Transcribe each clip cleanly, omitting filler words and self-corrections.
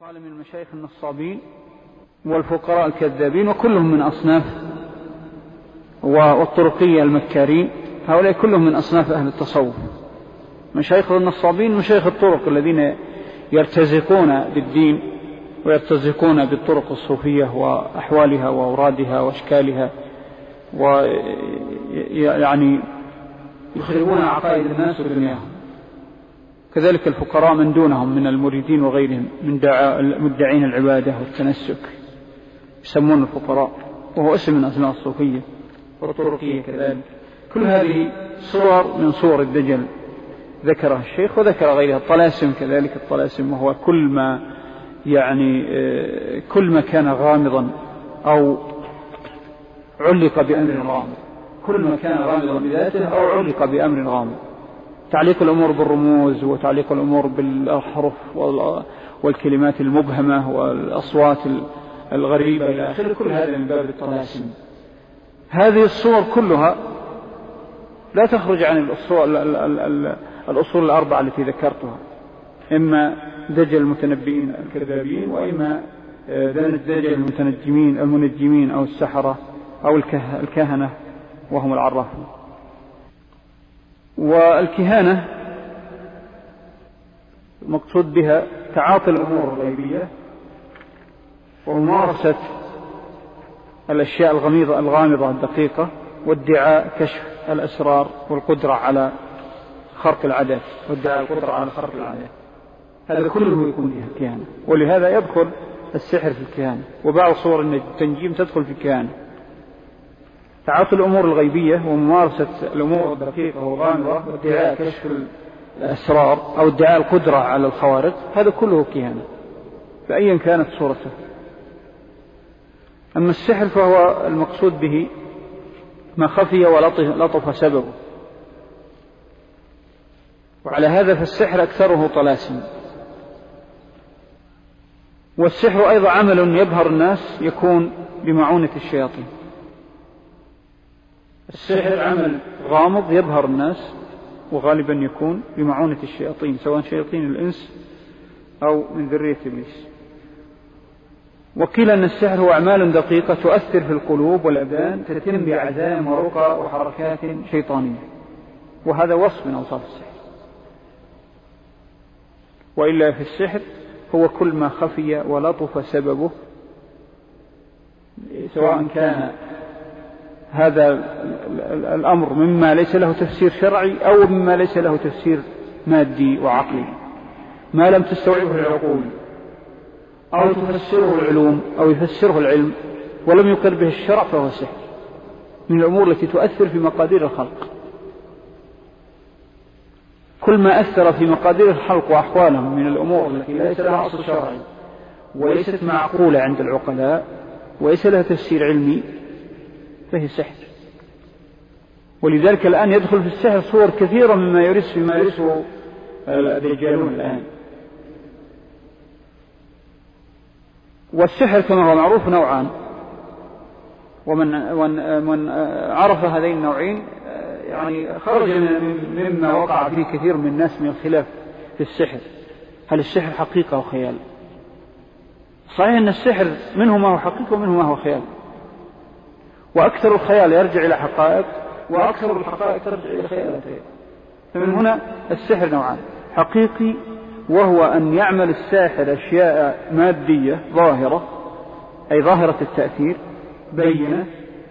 قال من المشايخ النصابين والفقراء الكذابين وكلهم من أصناف والطرقية المكارين، هؤلاء كلهم من أصناف أهل التصوف. مشايخ النصابين مشايخ الطرق الذين يرتزقون بالدين ويرتزقون بالطرق الصوفية وأحوالها وأورادها وأشكالها، ويعني يخربون عقائد الناس ودنياهم. كذلك الفقراء من دونهم من المريدين وغيرهم من مدعين العبادة والتنسك يسمون الفقراء، وهو اسم من أسماء الصوفية والطرقية كذلك. كل هذه صور من صور الدجل ذكرها الشيخ وذكر غيرها. الطلاسم كذلك، الطلاسم وهو كل ما كان غامضا أو علق بأمر غامض، كل ما كان غامضا بذاته أو علق بأمر غامض. تعليق الأمور بالرموز وتعليق الأمور بالحروف والكلمات المبهمة والأصوات الغريبة إلى آخره، كل هذا من باب الطلاسم. هذه الصور كلها لا تخرج عن الأصول الأربعة التي ذكرتها، إما دجل المتنبئين الكذابين، وإما دجل المنجمين أو السحرة أو الكهنة وهم العرافون. والكهانة مقصود بها تعاطي الأمور الغيبية وممارسة الأشياء الغامضة الدقيقة وادعاء كشف الأسرار والقدرة على خرق العادات وادعاء القدرة على خرق العادات. هذا كله يكون فيها الكهانة، ولهذا يدخل السحر في الكهانة، وبعض صور التنجيم تدخل في الكهانة. تعاطي الأمور الغيبية وممارسة الأمور الدقيقة والغامضة وادعاء كشف الأسرار أو ادعاء القدرة على الخوارق، هذا كله كهانة فأيا كانت صورته. أما السحر فهو المقصود به ما خفي ولطف سببه، وعلى هذا فالسحر أكثره طلاسم. والسحر أيضا عمل يبهر الناس يكون بمعونة الشياطين. السحر عمل غامض يبهر الناس وغالبا يكون بمعونة الشياطين، سواء شياطين الإنس أو من ذرية إبليس. وقيل أن السحر هو أعمال دقيقة تؤثر في القلوب والأبدان، تتم بعزائم ورقى وحركات شيطانية، وهذا وصف من أوصاف السحر. وإلا في السحر هو كل ما خفي ولطف سببه، سواء كان هذا الأمر مما ليس له تفسير شرعي أو مما ليس له تفسير مادي وعقلي، ما لم تستوعبه العقول أو تفسره العلوم أو يفسره العلم ولم يقر به الشرع، فهو سحر من الأمور التي تؤثر في مقادير الخلق. كل ما أثر في مقادير الخلق وأحوالهم من الأمور التي ليس لها أصل شرعي وليست معقولة عند العقلاء وليس لها تفسير علمي فهي سحر. ولذلك الآن يدخل في السحر صور كثيرة مما يرثه الدجالون الآن. والسحر كما هو معروف نوعان، ومن عرف هذين النوعين يعني خرج مما وقع فيه كثير من الناس من الخلاف في السحر. هل السحر حقيقة أو خيال؟ صحيح أن السحر منه ما هو حقيقة ومنه ما هو خيال، وأكثر الخيال يرجع إلى حقائق وأكثر الحقائق ترجع إلى خيالات. فمن هنا السحر نوعان: حقيقي وهو أن يعمل الساحر أشياء مادية ظاهرة، أي ظاهرة التأثير بينة،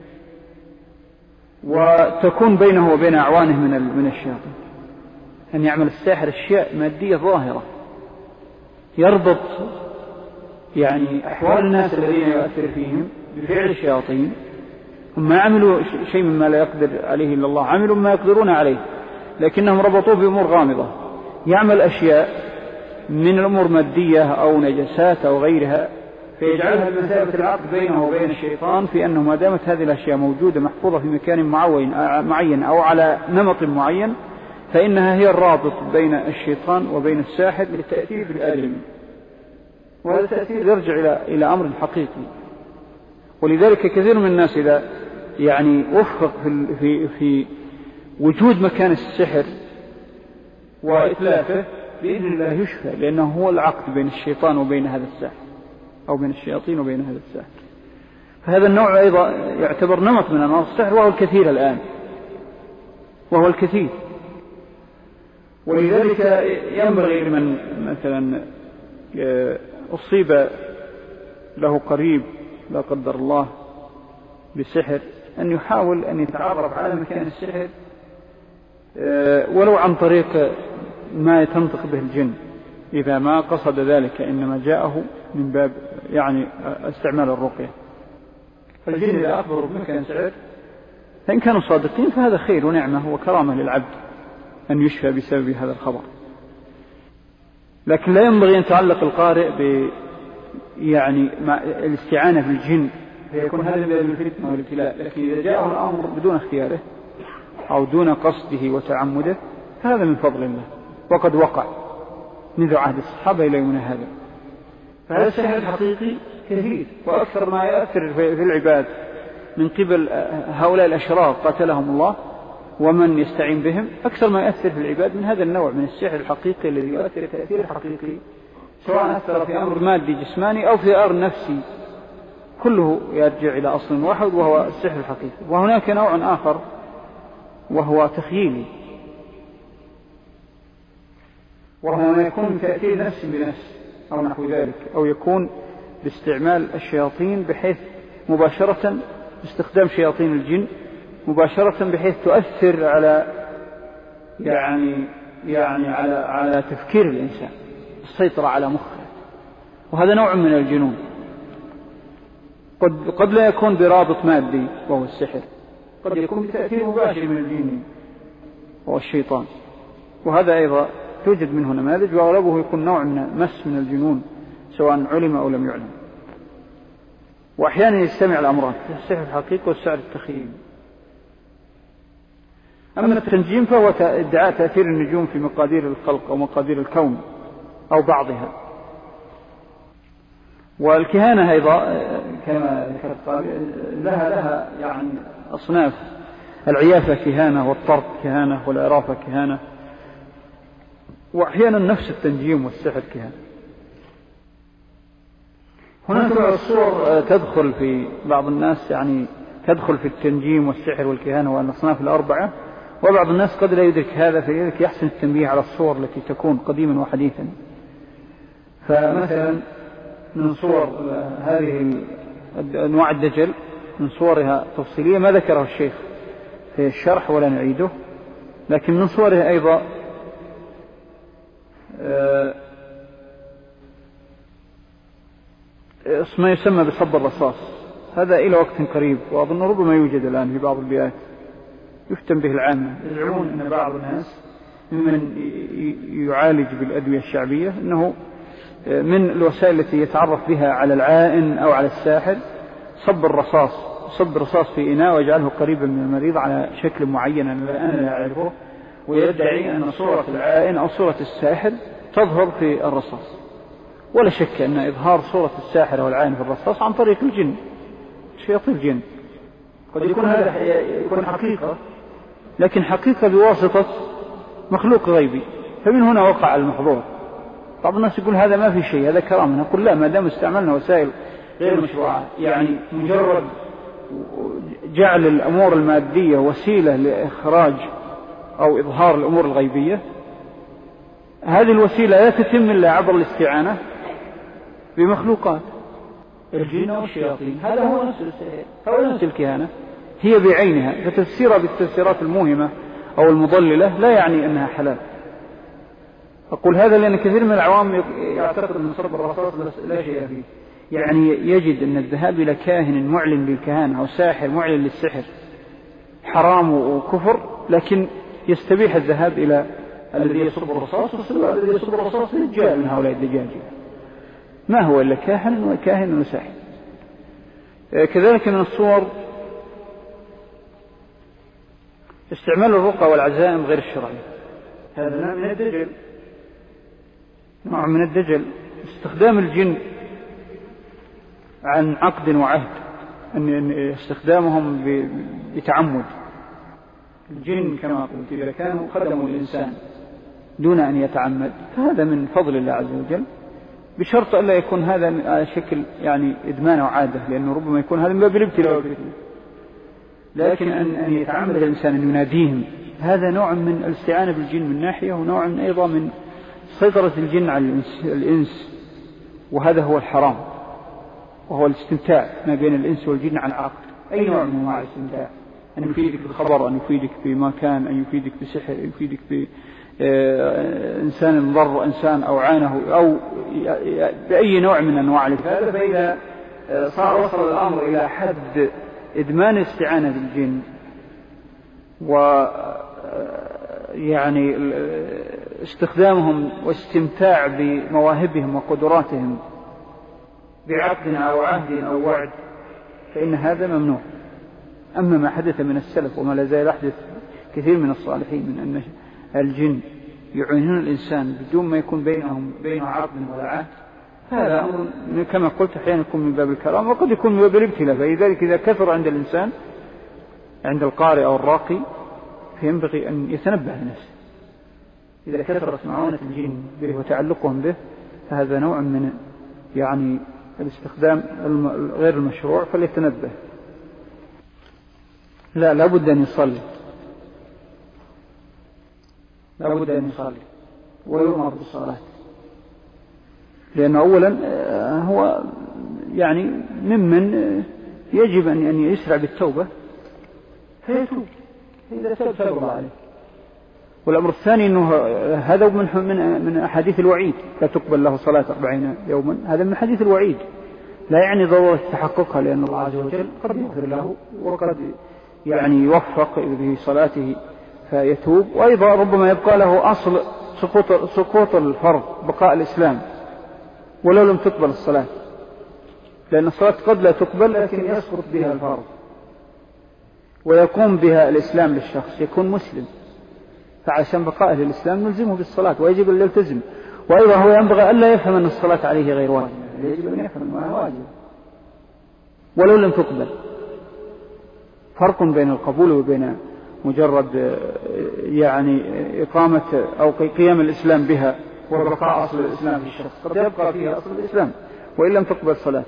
وتكون بينه وبين أعوانه من الشياطين. أن يعمل الساحر أشياء مادية ظاهرة يربط يعني أحوال الناس الذين يؤثر فيهم بفعل الشياطين. هم ما عملوا شيء مما لا يقدر عليه إلا الله، عملوا ما يقدرون عليه لكنهم ربطوه بأمور غامضة. يعمل أشياء من الأمور مادية أو نجسات أو غيرها، فيجعلها بمثابة العقد بينه وبين الشيطان، في أنه ما دامت هذه الأشياء موجودة محفوظة في مكان معين أو على نمط معين، فإنها هي الرابط بين الشيطان وبين الساحر للتأثير بالآدمي، وهذا التأثير يرجع إلى أمر حقيقي. ولذلك كثير من الناس إذا يعني وفق في وجود مكان السحر وإتلافه بإذن الله يشفى، لأنه هو العقد بين الشيطان وبين هذا الساحر، أو بين الشياطين وبين هذا الساحر. فهذا النوع أيضا يعتبر نمط من أنواع السحر، وهو الكثير الآن، وهو الكثير. ولذلك ينبغي لمن مثلا أصيب له قريب لا قدر الله بسحر أن يحاول أن يتعرف على مكان السحر ولو عن طريق ما تنطق به الجن، إذا ما قصد ذلك إنما جاءه من باب يعني استعمال الرقية. فالجن إذا أخبروا بمكان سحر فإن كانوا صادقين فهذا خير ونعمة وكرامة للعبد أن يشفى بسبب هذا الخبر. لكن لا ينبغي أن تعلق القارئ يعني مع الاستعانة بالجن فيكون هذا من باب الفتنة والابتلاء. لكن إذا جاءه الأمر بدون اختياره أو دون قصده وتعمده فهذا من فضل الله، وقد وقع منذ عهد الصحابة إلى يومنا هذا. فهذا السحر الحقيقي كثير، وأكثر ما يؤثر في العباد من قبل هؤلاء الأشرار قاتلهم الله ومن يستعين بهم، أكثر ما يؤثر في العباد من هذا النوع من السحر الحقيقي الذي يؤثر تأثير الحقيقي، سواء أثر في أمر مادي جسماني أو في أمر نفسي، كله يرجع إلى أصل واحد وهو السحر الحقيقي. وهناك نوع آخر وهو تخييلي، وهو ما يكون تأثير نفس بنفس أو نحو ذلك، أو يكون باستعمال الشياطين بحيث مباشرة استخدام شياطين الجن مباشرة بحيث تؤثر على على تفكير الإنسان، السيطرة على مخه. وهذا نوع من الجنون قد لا يكون برابط مادي وهو السحر، قد يكون بتأثير مباشر من الجن وهو الشيطان، وهذا أيضا توجد منه نماذج، وأغلبه يكون نوع من مس من الجنون سواء علم أو لم يعلم. وأحيانا يجتمع الأمران، السحر الحقيقي والسحر التخييلي. أما التنجيم فهو ادعاء تأثير النجوم في مقادير الخلق أو مقادير الكون أو بعضها. والكهانة أيضا كما ذكرت لها يعني أصناف، العيافة كهانة، والطرق كهانة، والعرافة كهانة، وأحيانا نفس التنجيم والسحر كهانة. هناك بعض الصور تدخل في بعض الناس، يعني تدخل في التنجيم والسحر والكهانة والأصناف الأربعة، وبعض الناس قد لا يدرك هذا، فلذلك يحسن التنبيه على الصور التي تكون قديما وحديثا. فمثلا من صور هذه أنواع الدجل من صورها تفصيلية ما ذكره الشيخ في الشرح ولا نعيده، لكن من صورها أيضا ما يسمى بصب الرصاص، هذا إلى وقت قريب، وأظن ربما يوجد الآن في بعض البيئات يفتن به العامة. يزعمون أن بعض الناس ممن يعالج بالأدوية الشعبية أنه من الوسائل التي يتعرف بها على العائن أو على الساحر صب الرصاص في إناء ويجعله قريبا من المريض على شكل معين أنا لا أعرفه، ويدعي أن صورة العائن أو صورة الساحر تظهر في الرصاص. ولا شك أن إظهار صورة الساحر أو العائن في الرصاص عن طريق الجن، شياطين الجن، قد يكون هذا يكون حقيقة، لكن حقيقة بواسطة مخلوق غيبي، فمن هنا وقع المحظور. بعض الناس يقول هذا ما في شيء، هذا كرامة. نقول لا، ما دام استعملنا وسائل غير مشروعة، يعني مجرد جعل الأمور المادية وسيلة لإخراج أو إظهار الأمور الغيبية، هذه الوسيلة لا تتم إلا عبر الاستعانة بمخلوقات الجن والشياطين. هذا هو نفس السحر، هو نفس الكهانة، هي بعينها. فتفسيرها بالتفسيرات الموهمة أو المضللة لا يعني أنها حلال. أقول هذا لأن كثير من العوام يعتقد أن صب الرصاص لا شيء فيه، يعني يجد أن الذهاب إلى كاهن معلن للكهانة أو ساحر معلن للسحر حرام وكفر، لكن يستبيح الذهاب إلى الذي يصب الرصاص، والذي يصب الرصاص دجال من هؤلاء الدجاجين، ما هو إلا كاهن وساحر. كذلك من الصور استعمال الرقى والعزائم غير الشرعية، هذا نوع من الدجل، استخدام الجن عن عقد وعهد، أن استخدامهم بتعمد. الجن كما قلت إذا كانوا خدموا الإنسان دون أن يتعمد، فهذا من فضل الله عز وجل، بشرط ألا يكون هذا على شكل يعني إدمان أو عادة، لأنه ربما يكون هذا من باب الابتلاء والفتنة. لكن أن يتعمد الإنسان أن يناديهم، هذا نوع من الاستعانة بالجن من ناحية، ونوع من أيضا من سيطرة الجن على الإنس، وهذا هو الحرام، وهو الاستمتاع ما بين الإنس والجن عن عقل. أي نوع من أنواع الاستمتاع، أن يفيدك بالخبر، أن يفيدك بمكان، أن يفيدك بسحر، أن يفيدك بإنسان ضر إنسان أو عانه، أو بأي نوع من أنواع الإفادة. فإذا وصل الأمر إلى حد إدمان الاستعانة بالجن، ويعني استخدامهم واستمتاع بمواهبهم وقدراتهم بعقد أو عهد أو وعد، فإن هذا ممنوع. أما ما حدث من السلف وما لا زال يحدث كثير من الصالحين من أن الجن يعينون الإنسان بدون ما يكون بينه عقد ولا عهد، هذا أمر كما قلت أحيانا يكون من باب الكرام، وقد يكون من باب الابتلاء. فلذلك إذا كثر عند الإنسان، عند القارئ أو الراقي، فينبغي أن يتنبه لنفسه. إذا كثرت معونة الجن به وتعلقهم به، فهذا نوع من يعني الاستخدام غير المشروع، فليتنبه. لا بد أن يصلي، لا بد أن يصلي ويؤمر بالصلاة، لأنه أولا هو يعني ممن يجب أن يسرع بالتوبة فيتوب إذا تاب الله عليه. والأمر الثاني أنه هذا من أحاديث الوعيد، لا تقبل له صلاة 40 يوما، هذا من حديث الوعيد، لا يعني ضرورة تحققها، لأن الله عز وجل قد يغفر له وقد يعني يوفق بصلاته فيتوب. وأيضا ربما يبقى له أصل سقوط الفرض، بقاء الإسلام ولو لم تقبل الصلاة، لأن الصلاة قد لا تقبل لكن يسقط بها الفرض ويقوم بها الإسلام للشخص، يكون مسلم، فعشان بقائه للإسلام نلزمه بالصلاة ويجب أن يلتزم. وأيضا هو ينبغي ألا يفهم أن الصلاة عليه غير واجب، يجب أن يفهم أنها واجب ولو لم تقبل. فرق بين القبول وبين مجرد يعني إقامة أو قيام الإسلام بها وبقاء أصل الإسلام في الشخص، قد يبقى فيه أصل الإسلام وإن لم تقبل صلاته.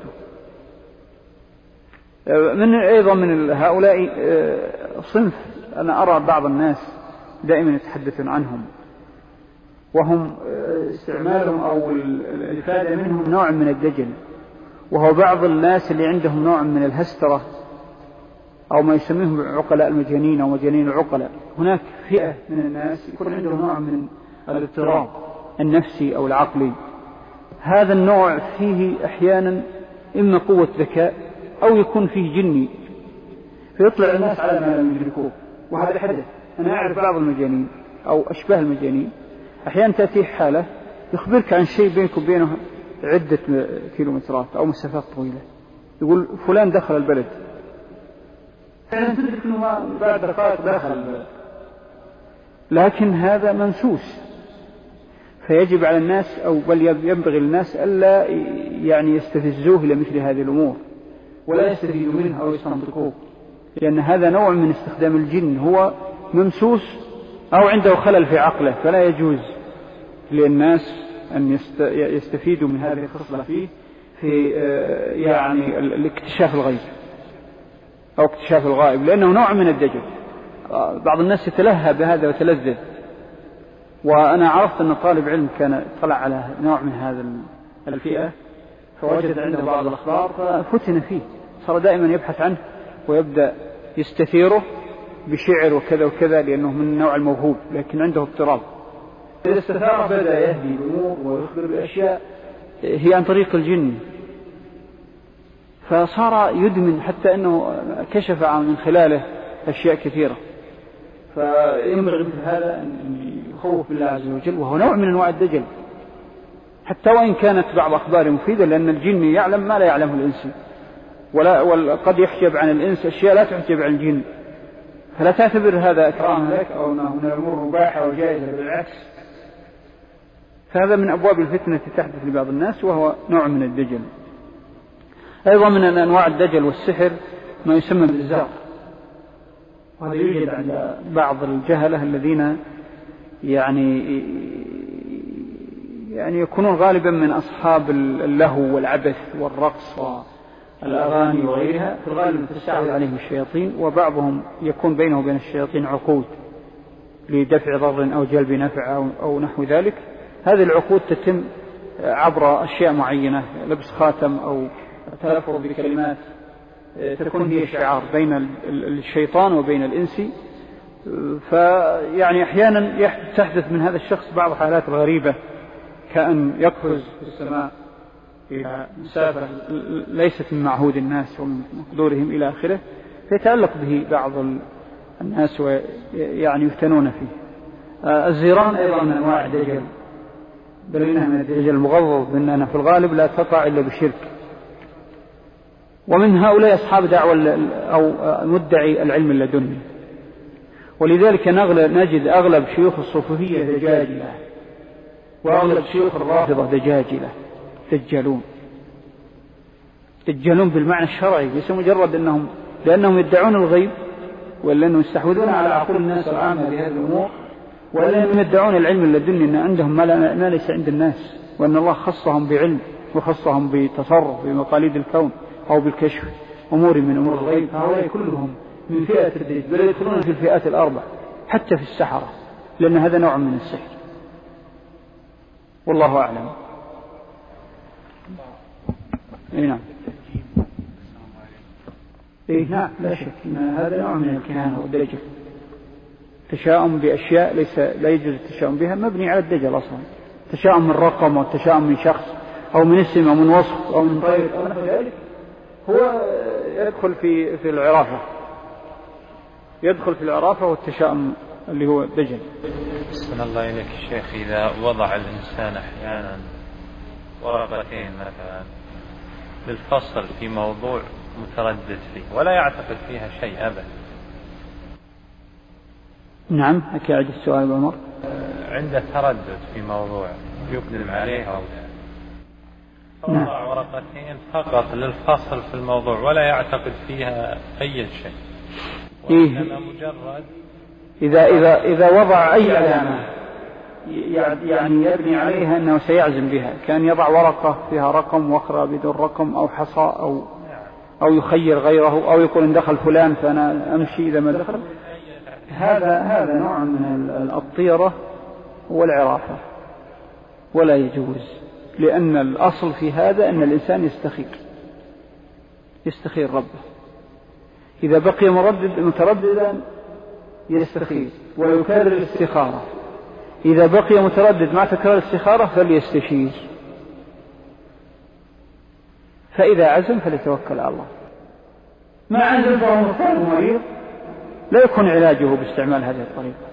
أيضا من هؤلاء صنف أنا أرى بعض الناس دائما يتحدثون عنهم، وهم استعمالهم أو الإفادة منهم نوع من الدجل، وهو بعض الناس اللي عندهم نوع من الهسترة أو ما يسميهم عقلاء المجانين أو مجانين العقلاء. هناك فئة من الناس يكون عندهم نوع من الاضطراب النفسي أو العقلي، هذا النوع فيه أحيانا إما قوة ذكاء أو يكون فيه جني، فيطلع الناس على ما لم يدركوه، وهذا حدث. أنا أعرف بعض المجانين أو أشباه المجانين أحيانا تأتيه حالة يخبرك عن شيء بينك وبينه عدة كيلومترات أو مسافات طويلة، يقول فلان دخل البلد، فعلا تدرك أنه بعد دقائق دخل البلد، لكن هذا منسوس. فيجب على الناس أو بل ينبغي للناس ألا يعني يستفزوه إلى مثل هذه الأمور ولا يستفيدوا منه أو يستنطقوه، لأن هذا نوع من استخدام الجن، هو ممسوس أو عنده خلل في عقله، فلا يجوز للناس أن يستفيدوا من هذه الخصلة فيه في يعني الاكتشاف الغيب أو اكتشاف الغائب، لأنه نوع من الدجل. بعض الناس يتلهى بهذا وتلذذ. وأنا عرفت أن طالب علم كان طلع على نوع من هذا الفئة، فوجد عنده بعض الأخبار ففتن فيه، صار دائما يبحث عنه ويبدأ يستثيره بشعر وكذا وكذا، لأنه من النوع الموهوب لكن عنده اضطراب. إذا استثار بدأ يهدي الأمور ويخبر بأشياء هي عن طريق الجن، فصار يدمن حتى أنه كشف من خلاله أشياء كثيرة. فينبغي مثل هذا أن يخوف بالله عز وجل، وهو نوع من أنواع الدجل، حتى وإن كانت بعض أخبار مفيدة، لأن الجن يعلم ما لا يعلمه الإنس، وقد يحجب عن الإنس أشياء لا تحجب عن الجن، فلا تعتبر هذا إكرام لك أو أنه من الأمور مباحة وجائزة، بالعكس، فهذا من أبواب الفتنة تحدث لبعض الناس، وهو نوع من الدجل. أيضا من أنواع الدجل والسحر ما يسمى بالزار، وهذا يوجد عند بعض الجهلة الذين يعني يعني يكونون غالبا من أصحاب اللهو والعبث والرقص والأغاني وغيرها، في الغالب تستعوذ عليهم الشياطين، وبعضهم يكون بينه وبين الشياطين عقود لدفع ضر أو جلب نفع أو نحو ذلك. هذه العقود تتم عبر أشياء معينة، لبس خاتم أو تلفظ بكلمات تكون هي شعار بين الشيطان وبين الإنس. فيعني أحيانا تحدث من هذا الشخص بعض حالات غريبة، كأن يقفز في السماء إلى مسافة ليست من معهود الناس ومن مقدورهم إلى آخره، فيتألق به بعض الناس ويعني يفتنون فيه. الزيران أيضا من أنواع الدجل، بل إنها من الدجل المغلظ، بأنها في الغالب لا تقع إلا بشرك. ومن هؤلاء أصحاب دعوة أو مدعي العلم اللدني، ولذلك نجد أغلب شيوخ الصوفية دجاجلة، وأغلب شيوخ الرافضة دجاجلة، دجالون بالمعنى الشرعي، ليس مجرد لأنهم يدعون الغيب، ولا أنهم يستحوذون على عقول الناس العامة بهذه الأمور، ولا أنهم يدعون العلم اللدني أن عندهم ما ليس عند الناس، وأن الله خصهم بعلم وخصهم بتصرف بمقاليد الكون أو بالكشف أمور من أمور الغيب. هؤلاء كلهم من فئة الدجال، بل يدخلون في الفئات الأربع حتى في السحرة، لأن هذا نوع من السحر. والله أعلم. نعم. نعم، لا شك أن هذا نوع من الكهانة والدجل، تشاؤم بأشياء لا يجوز التشاؤم بها، مبني على الدجل أصلا. تشاؤم من رقم، والتشاؤم من شخص أو من اسم أو من وصف أو من طير أو نحو ذلك، هو يدخل في العرافة، يدخل في العرافة والتشاؤم اللي هو الدجل. أحسن الله إليك الشيخ، إذا وضع الإنسان أحيانا ورقتين مثلا للفصل في موضوع متردد فيه ولا يعتقد فيها شيء أبدا. نعم، أكيد السؤال بعمر. عنده تردد في موضوع يقدم عليه أو وضع ورقتين فقط للفصل في الموضوع ولا يعتقد فيها أي شيء، وإنما مجرد إذا وضع أي علامة يعني يبني عليها أنه سيعزم بها، كان يضع ورقة فيها رقم وأخرى بدون رقم أو حصى أو يخير غيره أو يقول إن دخل فلان فأنا أمشي إذا ما دخل. هذا نوع من الطيرة والعرافة، ولا يجوز، لأن الأصل في هذا أن الإنسان يستخير ربه. إذا بقي مترددا يستخير ويكرر الاستخارة، إذا بقي متردد مع تكرار الاستخارة فليستشير، فإذا عزم فليتوكل على الله. ما عزم فهو مضطر مريض، لا يكون علاجه باستعمال هذه الطريقة،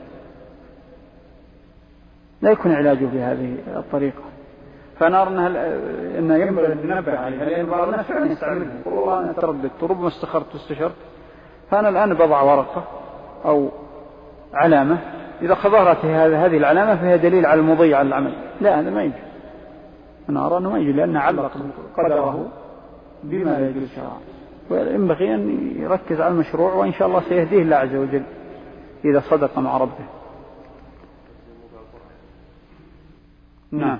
لا يكون علاجه بهذه الطريقة. فأنا أرى أنها ينبغي أن ننبه عليها، لأن بعض الناس فعلا يستعملها، والله أنا ترددت ربما استخرت واستشرت، فأنا الآن بضع ورقة أو علامة، إذا ظهرت هذه العلامة فهي دليل على المضي على العمل. لا، هذا ما يجوز، أنا أرى أنه ما يجوز، لأن علق قدره بما لا يجوز شرعا. وينبغي أن يركز على المشروع، وإن شاء الله سيهديه الله عز وجل إذا صدق مع ربه. نعم.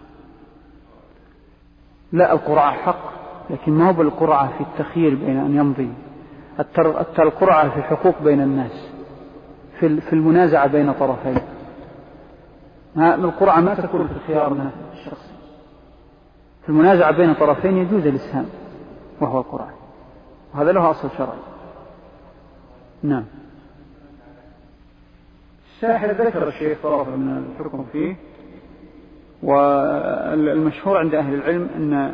لا، القرعة حق، لكن ما هو بالقرعة في التخيير بين أن يمضي، القرعة في الحقوق بين الناس، في المنازعة بين طرفين. القرعة ما تكون في الخيار الشخصي، في المنازعة بين طرفين يجوز الإسهام وهو القرعة، وهذا له أصل شرعي. نعم. الساحر ذكر الشيخ طرف من الحكم فيه، والمشهور عند أهل العلم أن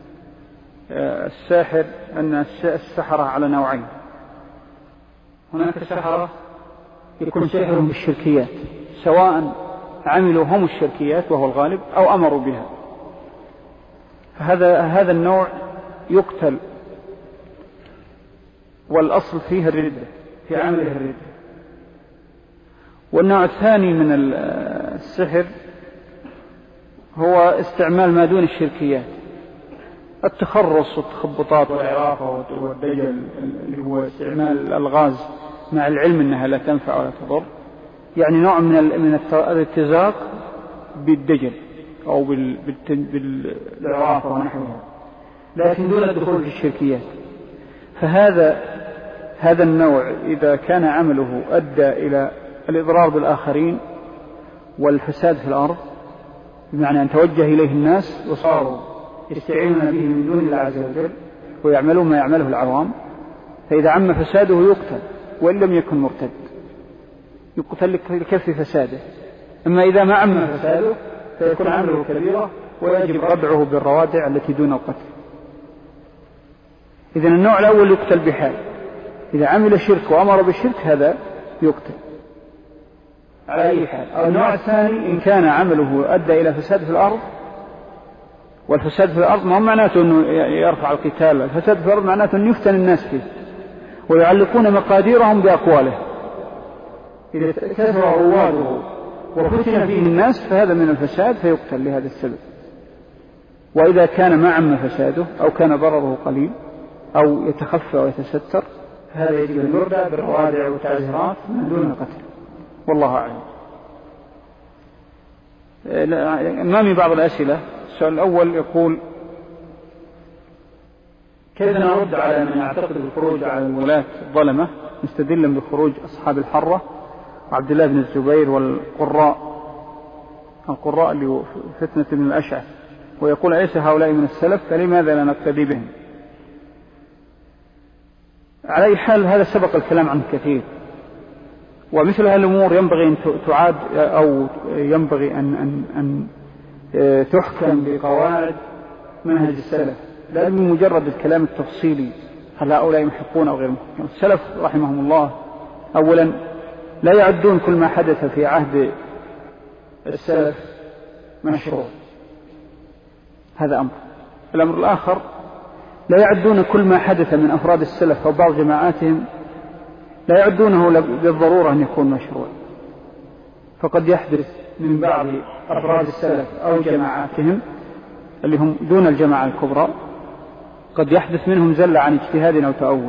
السحرة على نوعين. هناك سحرة يكون سحرهم بالشركيات، سواء عملوا هم الشركيات وهو الغالب أو أمروا بها، فهذا النوع يقتل، والأصل فيه الردة، في عمله الردة. والنوع الثاني من السحر هو استعمال ما دون الشركيات، التخرص والتخبطات والعرافة والدجل، اللي هو استعمال الألغاز مع العلم أنها لا تنفع ولا تضر، يعني نوع من الارتزاق بالدجل أو بالعرافة ونحوها، لكن دون الدخول في الشركيات. فهذا النوع إذا كان عمله أدى إلى الإضرار بالآخرين والفساد في الأرض، بمعنى أن توجه إليه الناس وصاروا يستعينون به من دون الله عز وجل ويعملون ما يعمله العوام، فإذا عم فساده يقتل وإن لم يكن مرتد، يقتل لكف فساده. أما إذا ما عم فساده فيكون عمله كبيرة ويجب ردعه بالروادع التي دون القتل. إذن النوع الأول يقتل بحال، إذا عمل شرك وأمر بالشرك هذا يقتل على أي حال. أو النوع الثاني إن كان عمله أدى إلى فساد في الأرض، والفساد في الأرض ما معناته أنه يرفع القتال، الفساد في الأرض معناته أن يفتن الناس فيه ويعلقون مقاديرهم بأقواله، إذا كثر رواده وفتن فيه الناس فهذا من الفساد فيقتل لهذا السبب. وإذا كان ما عم فساده أو كان ضرره قليل أو يتخفى ويتستر فهذا يجب أن يردع بالروادع والتعزيرات من دون القتل، والله أعلم. أمامي بعض الأسئلة. السؤال الأول يقول: كيف نرد على من يعتقد الخروج على الولاة الظلمة مستدلا بخروج أصحاب الحرة وعبد الله بن الزبير والقراء اللي فتنة بن الأشعث، ويقول: أليس هؤلاء من السلف فلماذا لا نقتدي بهم؟ على أي حال هذا سبق الكلام عنه كثير، ومثل هذه الأمور ينبغي أن تعاد أو ينبغي أن تحكم بقواعد منهج السلف، لا بمجرد الكلام التفصيلي هل هؤلاء محقون أو غير محقون. السلف رحمهم الله أولا لا يعدون كل ما حدث في عهد السلف مشروع، هذا أمر. الأمر الآخر لا يعدون كل ما حدث من أفراد السلف أو بعض جماعاتهم لا يعدونه بالضرورة أن يكون مشروع، فقد يحدث من بعض أفراد السلف أو جماعاتهم اللي هم دون الجماعة الكبرى قد يحدث منهم زلة عن اجتهاد أو تأول.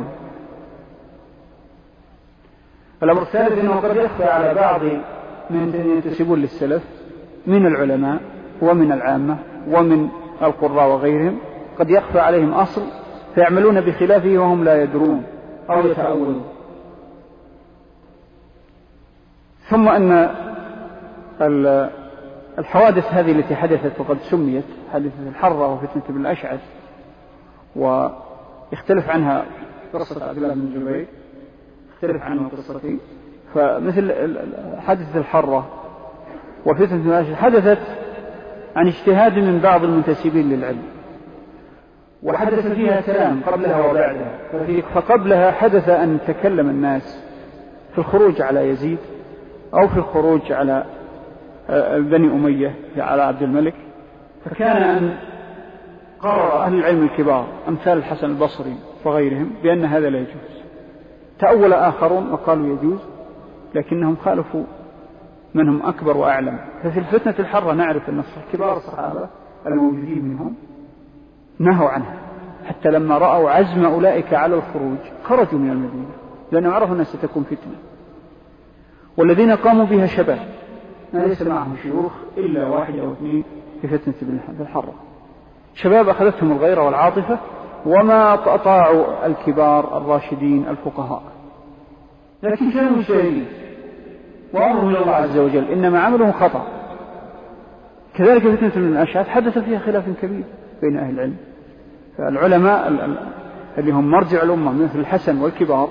الأمر الثالث أنه قد يخفى على بعض من ينتسبون للسلف من العلماء ومن العامة ومن القراء وغيرهم، قد يخفى عليهم أصل فيعملون بخلافه وهم لا يدرون أو يتأولون. ثم أن الحوادث هذه التي حدثت وقد سميت حادثة الحرة وفتنة بن الأشعث، ويختلف عنها قصة عبد الله بن الزبير، يختلف عنها قصتي، فمثل حادثة الحرة وفتنة بن الأشعث حدثت عن اجتهاد من بعض المنتسبين للعلم، وحدث فيها كلام قبلها وبعدها. فقبلها حدث أن تكلم الناس في الخروج على يزيد أو في الخروج على بني أمية على عبد الملك، فكان أن قرر أهل العلم الكبار أمثال الحسن البصري وغيرهم بأن هذا لا يجوز. تأول آخرون وقالوا يجوز، لكنهم خالفوا من هم أكبر وأعلم. ففي الفتنة الحرة نعرف أن كبار الصحابة الموجودين منهم نهوا عنها، حتى لما رأوا عزم أولئك على الخروج خرجوا من المدينة لأنهم عرفوا أنها ستكون فتنة. والذين قاموا بها شباب ليس معهم شيوخ إلا واحد أو اثنين في فتنة الحرة، شباب أخذتهم الغيرة والعاطفة وما أطاعوا الكبار الراشدين الفقهاء، لكن كانوا مجتهدين وأمرهم إلى الله عز وجل، إنما عملهم خطأ. كذلك فتنة بن الأشعث حدث فيها خلاف كبير بين أهل العلم، فالعلماء اللي هم مرجع الأمة مثل الحسن والكبار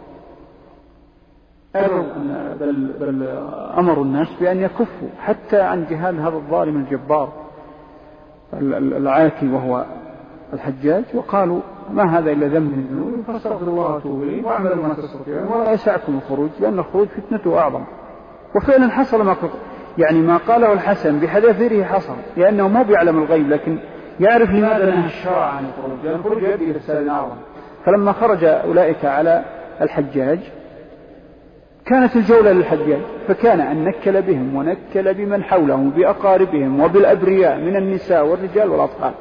بل أمروا الناس بأن يكفوا حتى عن جهال هذا الظالم الجبار العاتي وهو الحجاج، وقالوا ما هذا إلا ذنب من الذنوب فاستغفر الله وتوبوا إليه واعملوا ما تستطيعون ولا يسعكم الخروج لأن الخروج فتنته أعظم. وفعلا حصل ما قاله الحسن بحذافيره حصل، لأنه ما بيعلم الغيب لكن يعرف لماذا نهى الشرع عن الخروج، لأن الخروج يؤدي إلى فساد أعظم. فلما خرج أولئك على الحجاج كانت الجولة للحجاج، فكان أن نكل بهم ونكل بمن حولهم بأقاربهم وبالأبرياء من النساء والرجال والأطفال.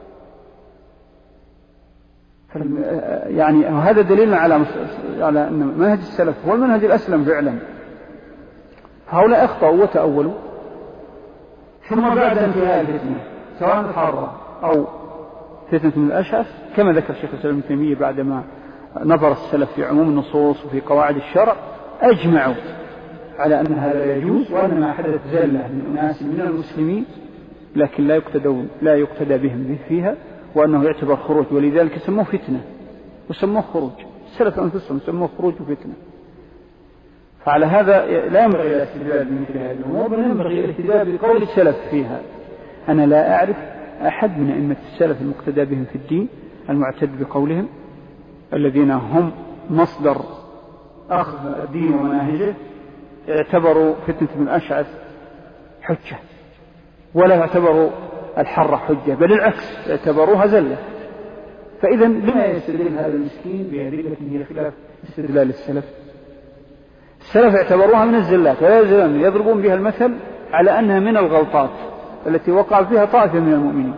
يعني هذا دليل على أن منهج السلف هو المنهج الأسلم فعلا. هؤلاء أخطأوا وتأولوا ثم بعد انتهاء الفتنة سواء الحارة أو فتنة من الأشعث كما ذكر الشيخ الإسلام ابن تيمية بعدما نظر السلف في عموم النصوص وفي قواعد الشرع أجمعوا على أن هذا يجوز، وأن ما حدث زلة من أناس من المسلمين لكن لا يقتدى بهم فيها، وأنه يعتبر خروج، ولذلك سموه فتنة وسموه خروج. السلف أنفسهم سموه خروج وفتنة. فعلى هذا لا ينبغي الاستدلال بمثل هذه الأمور، بل ينبغي الاهتداء بقول السلف فيها. أنا لا أعرف أحد من أئمة السلف المقتدى بهم في الدين المعتد بقولهم الذين هم مصدر أخذ الدين ومناهجه اعتبروا فتنة من الأشعث حجة، ولا اعتبروا الحرة حجة، بل العكس اعتبروها زلة. فإذا لما يستدل هذا المسكين بأدلة هي خلاف استدلال السلف؟ السلف اعتبروها من الزلات ولا يزالون يضربون بها المثل على أنها من الغلطات التي وقع فيها طائفة من المؤمنين.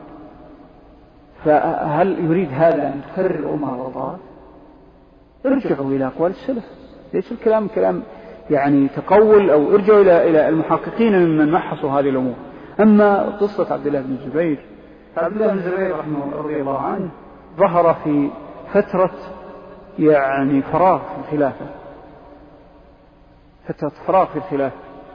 فهل يريد هذا أن تكرر الأمة الغلطات؟ ارجعوا إلى أقوال السلف، ليس الكلام كلام يعني تقول، أو ارجعوا إلى المحققين ممن محصوا هذه الأمور. أما قصة عبد الله بن الزبير، عبد الله بن الزبير رضي الله عنه ظهر في فترة يعني فراغ في الخلافة، فترة فراغ في الخلافة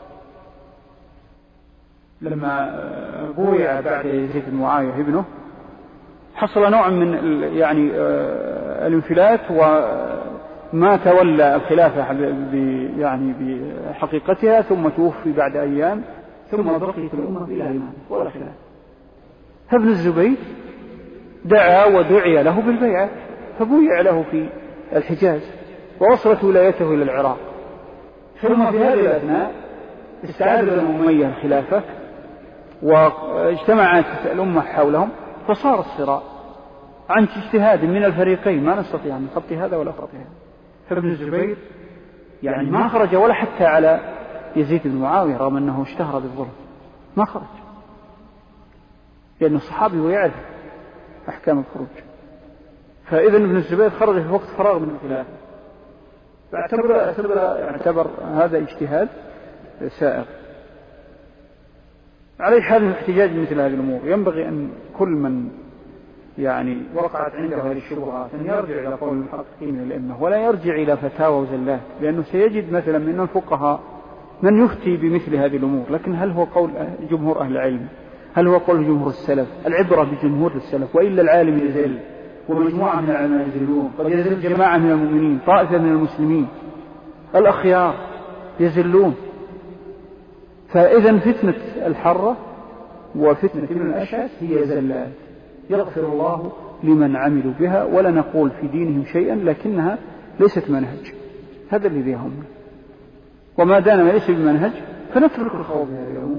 لما بويع بعد يزيد بن معاوية ابنه، حصل نوع من يعني الانفلات، وما تولى الخلافة يعني بحقيقتها، ثم توفي بعد أيام، ثم بقيت الأمة بلا إمام ولا خلاف. فابن الزبير دعا ودعي له بالبيعة، فبويع له في الحجاز، ووصلت ولايته إلى العراق. ثم في هذه الأثناء استعاد بنو أمية الخلافة، واجتمعت الأمة حولهم، فصار الصراع عن اجتهاد من الفريقين، ما نستطيع أن نخطي هذا ولا نخطي هذا. فابن الزبير يعني ما خرج ولا حتى على يزيد بن معاوية رغم أنه اشتهر بالظلم، ما خرج، لأنه صحابي ويعرف أحكام الخروج. فإذا ابن الزبير خرج في وقت فراغ من الخلافة، اعتبر هذا اجتهاد سائغ. عليه حال الاحتجاج مثل هذه الأمور ينبغي أن كل من يعني وقعت عنده هذه الشبهات أن يرجع إلى قول المحققين من الأئمة، ولا يرجع إلى فتاوى وزلات، لأنه سيجد مثلا من الفقهاء من يفتي بمثل هذه الأمور، لكن هل هو قول جمهور أهل العلم؟ هل هو قول جمهور السلف؟ العبرة بجمهور السلف، وإلا العالم يزل ومجموعة من العلماء يزلون، قد يزل جماعة من المؤمنين، طائفة من المسلمين الأخيار يزلون. فإذا فتنة الحرة وفتنة ابن الأشعث هي زلات، يغفر الله لمن عملوا بها، ولا نقول في دينهم شيئا، لكنها ليست منهج، هذا الذي يهمنا. وما دام ليس بمنهج فنترك الخوض بهذه الأمور،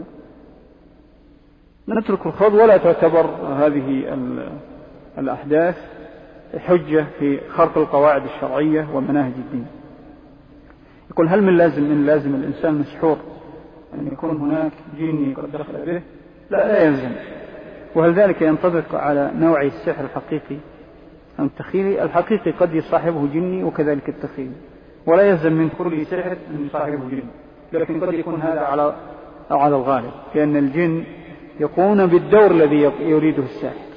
نترك الخوض، ولا تعتبر هذه الأحداث حجة في خرق القواعد الشرعية ومناهج الدين. يقول هل من لازم الإنسان مسحور أن يكون هناك جني قد دخل به؟ لا يلزم. وهل ذلك ينطبق على نوعي السحر الحقيقي أم التخيلي؟ الحقيقي قد يصاحبه جني وكذلك التخيلي، ولا يلزم من كل سحر أن يصاحبه جني، لكن قد يكون هذا على الغالب، لأن الجن يقومون بالدور الذي يريده الساحر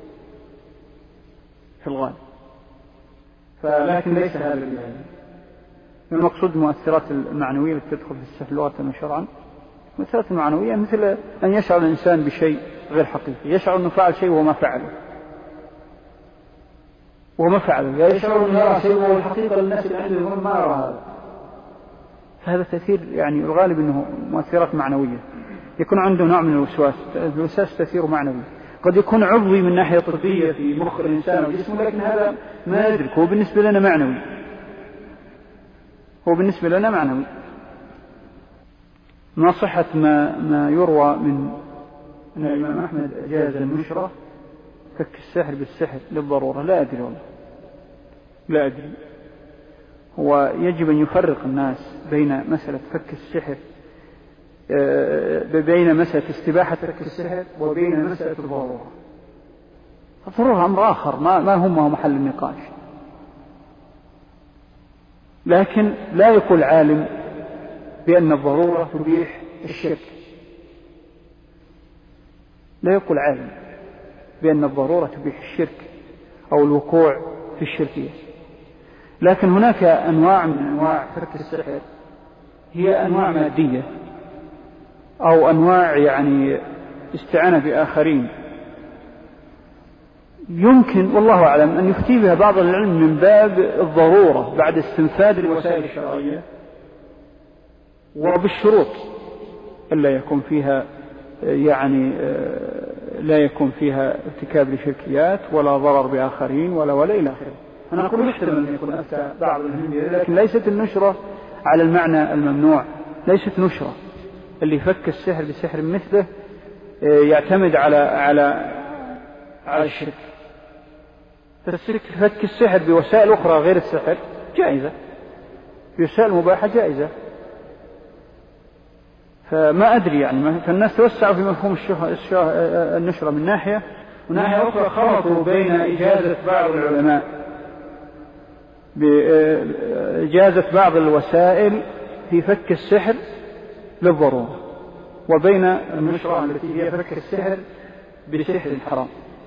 في الغالب، لكن ليس هذا الذي المقصود. المؤثرات المعنوية التي تدخل في السحر لغة وشرعا، المؤثرات المعنوية مثل أن يشعر الإنسان بشيء غير حقيقي، يشعر أنه فعل شيء وما فعله، يشعر أنه يرى شيء وهو الحقيقة للناس اللي عنده يقول ما يرى هذا. فهذا تأثير يعني الغالب أنه مؤثرات معنوية، يكون عنده نوع من الوسواس تأثير معنوي، قد يكون عضوي من ناحية طبية في مخ الإنسان وجسمه، لكن هذا ما ندرك، هو بالنسبة لنا معنوي. ما صحة ما يروى من أن الإمام أحمد جاز النشرة فك السحر بالسحر للضرورة؟ لا أدري والله، لا أدري. ويجب أن يفرق الناس بين مسألة فك السحر، بين مسألة استباحة فك السحر وبين مسألة الضرورة. الضرورة أمر آخر ما هم محل النقاش، لكن لا يقول عالم بأن الضرورة تبيح الشرك، لا يقول عالم بأن الضرورة تبيح الشرك أو الوقوع في الشركية. لكن هناك أنواع من أنواع فك السحر هي أنواع مادية أو أنواع يعني استعانة بآخرين، يمكن والله أعلم أن يفتي بها بعض العلم من باب الضرورة بعد استنفاد الوسائل الشرعية، وبالشروط ألا يكون فيها يعني لا يكون فيها ارتكاب لشركيات ولا ضرر بآخرين ولا إلى آخره. أنا أقول يحتمل أن يكون أفتى بعض الهندية، لكن ليست النشرة على المعنى الممنوع، ليست نشرة. اللي فك السحر بسحر مثله يعتمد على الشرك. فك السحر بوسائل أخرى غير السحر جائزة، بوسائل مباحة جائزة. فما أدري يعني، فالناس توسعوا في مفهوم النشرة من ناحية، وناحية أخرى خلطوا بين إجازة بعض العلماء بإجازة بعض الوسائل في فك السحر للضرورة، وبين النشرة التي هي فك السحر بسحر حرام.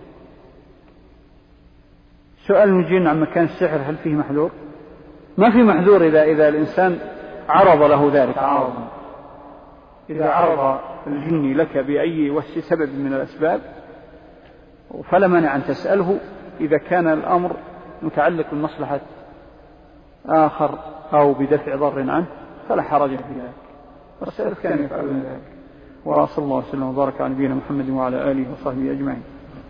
سؤال نجين عن مكان السحر، هل فيه محذور؟ ما في محذور إذا الإنسان عرض له ذلك عرضا. إذا عرض الجن لك بأي سبب من الأسباب فلا مانع أن تسأله إذا كان الأمر متعلق بمصلحة آخر أو بدفع ضر عنه فلا حرج في ذلك، والسلف كانوا يفعلون ذلك. وصلى الله وسلم وبارك على نبينا محمد وعلى آله وصحبه أجمعين.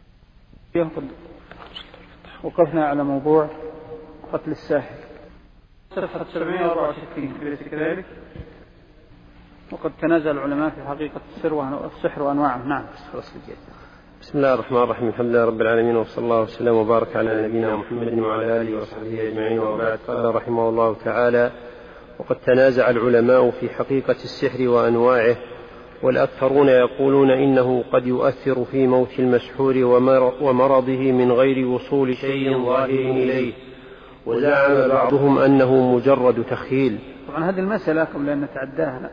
وقفنا على موضوع قتل الساحر صفحة 764 أليس كذلك؟ وقد تنازل العلماء في حقيقة السحر وأنواعه. نعم. بسم الله الرحمن الرحيم، الحمد لله رب العالمين، وصلى الله وسلم وبارك على نبينا محمد وعلى آله وصحبه أجمعين، وبعد. قال رحمه الله تعالى: وقد تنازع العلماء في حقيقة السحر وأنواعه، والأكثرون يقولون إنه قد يؤثر في موت المسحور ومرضه من غير وصول شيء ظاهر إليه، وزعم بعضهم أنه مجرد تخيل. طبعا هذه المسألة قبل أن نتعداها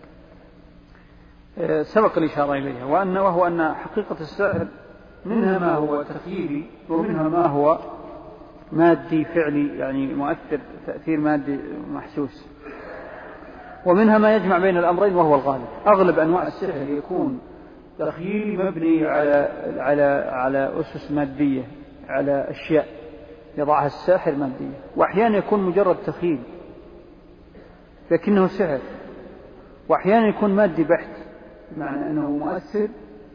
سبق الإشارة إليها، وهو أن حقيقة السحر منها ما هو تخيلي ومنها ما هو مادي فعلي، يعني مؤثر تأثير مادي محسوس، ومنها ما يجمع بين الأمرين وهو الغالب. أغلب أنواع السحر يكون تخيلي مبني على أسس مادية، على أشياء يضعها الساحر مادية، وأحيانا يكون مجرد تخيل لكنه سحر، وأحيانا يكون مادي بحت، بمعنى أنه مؤثر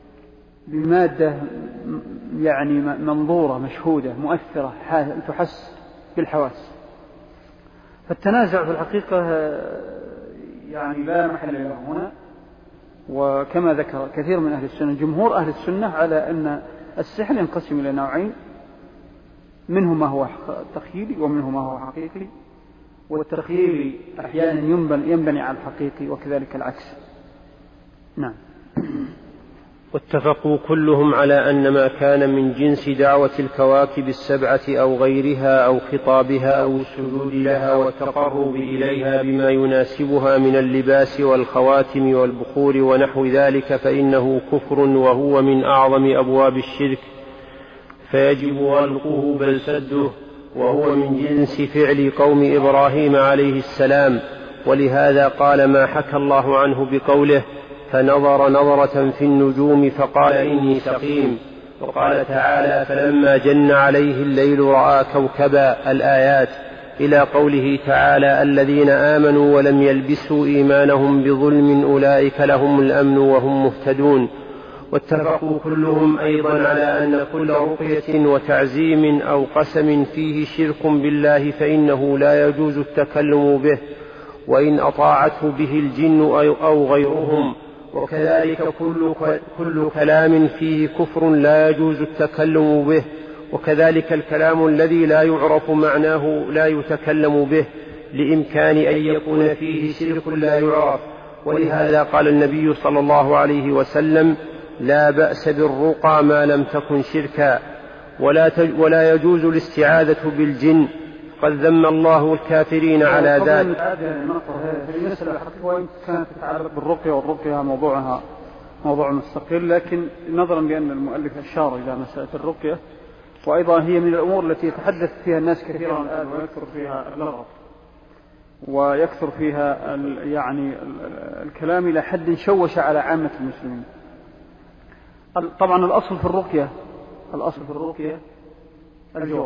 بمادة يعني منظورة مشهودة مؤثرة تحس بالحواس. فالتنازع في الحقيقة يعني لا محل له هنا. وكما ذكر كثير من أهل السنة، جمهور أهل السنة، على أن السحر ينقسم إلى نوعين، منه ما هو تخيلي ومنه ما هو حقيقي، والتخيلي أحيانا ينبني على الحقيقي وكذلك العكس. نعم. واتفقوا كلهم على أن ما كان من جنس دعوة الكواكب السبعة أو غيرها أو خطابها أو السجود لها والتقرب إليها بما يناسبها من اللباس والخواتم والبخور ونحو ذلك فإنه كفر، وهو من أعظم أبواب الشرك، فيجب غلقه بل سده، وهو من جنس فعل قوم إبراهيم عليه السلام. ولهذا قال ما حكى الله عنه بقوله: فنظر نظرة في النجوم فقال إني سقيم. وقال تعالى: فلما جن عليه الليل رأى كوكبا، الآيات، إلى قوله تعالى: الذين آمنوا ولم يلبسوا إيمانهم بظلم أولئك لهم الأمن وهم مهتدون. واتفقوا كلهم أيضا على أن كل رقية وتعزيم أو قسم فيه شرك بالله فإنه لا يجوز التكلم به، وإن أطاعته به الجن أو غيرهم. وكذلك كل كلام فيه كفر لا يجوز التكلم به، وكذلك الكلام الذي لا يعرف معناه لا يتكلم به، لإمكان أن يكون فيه شرك لا يعرف. ولهذا قال النبي صلى الله عليه وسلم: لا بأس بالرقى ما لم تكن شركا. ولا يجوز الاستعاذة بالجن، قد ذم الله الكافرين على ذلك. المسألة وإن كانت تتعلق بالرقية، والرقية موضوعها موضوع مستقل، لكن نظرا لأن المؤلف أشار إلى مسألة الرقية، وأيضا هي من الأمور التي يتحدث فيها الناس كثيرا الآن ويكثر فيها اللغط ويكثر فيها يعني الكلام إلى حد شوش على عامة المسلمين. طبعا الأصل في الرقية الجواز،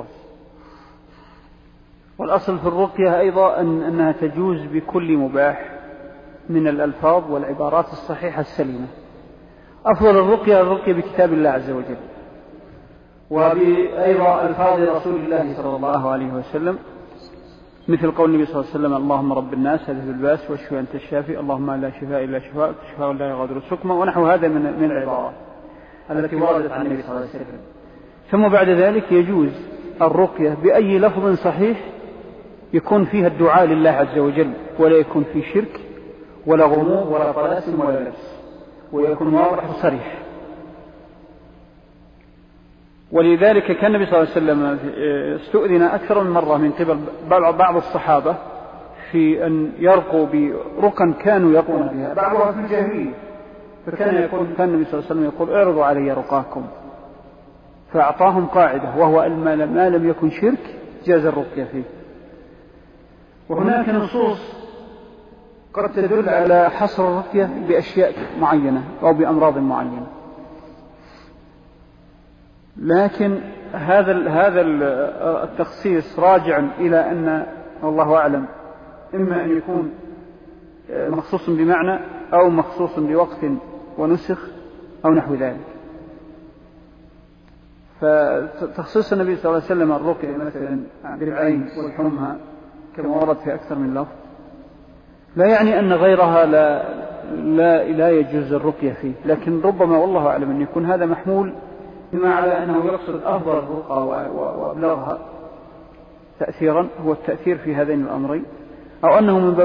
والأصل في الرقية أيضا أنها تجوز بكل مباح من الألفاظ والعبارات الصحيحة السليمة. أفضل الرقية بكتاب الله عز وجل، وبأيضا ألفاظ رسول الله صلى الله عليه وسلم، مثل قول النبي صلى الله عليه وسلم: اللهم رب الناس اذهب الباس واشفي أنت الشافي، اللهم لا شفاء إلا شفاء شفاء لا يغادر سقما، ونحو هذا من العبارات التي وردت عن النبي صلى الله عليه وسلم. ثم بعد ذلك يجوز الرقية بأي لفظ صحيح يكون فيها الدعاء لله عز وجل، ولا يكون فيه شرك ولا غموض ولا طلاسم ولا لبس، ويكون واضح وصريح. ولذلك كان النبي صلى الله عليه وسلم استؤذن أكثر من مرة من قبل بعض الصحابة في أن يرقوا برقا كانوا يرقون بها، بعضها في الجاهلية، كان النبي صلى الله عليه وسلم يقول: اعرضوا علي رقاكم، فأعطاهم قاعدة، وهو ما لم يكن شرك جاز الرقية فيه. وهناك نصوص قد تدل على حصر الرقية بأشياء معينة أو بأمراض معينة، لكن هذا التخصيص راجع إلى أن الله أعلم إما أن يكون مخصوص بمعنى أو مخصوص بوقت ونسخ أو نحو ذلك. فتخصيص النبي صلى الله عليه وسلم الرقية مثلا بالعين والحمى كما ورد في أكثر من لفظ لا يعني أن غيرها لا يجوز الرقية فيه، لكن ربما والله أعلم أن يكون هذا محمول إما على أنه يقصد أفضل الرقى وأبلغها تأثيرا، هو التأثير في هذين الأمرين، أو أنه من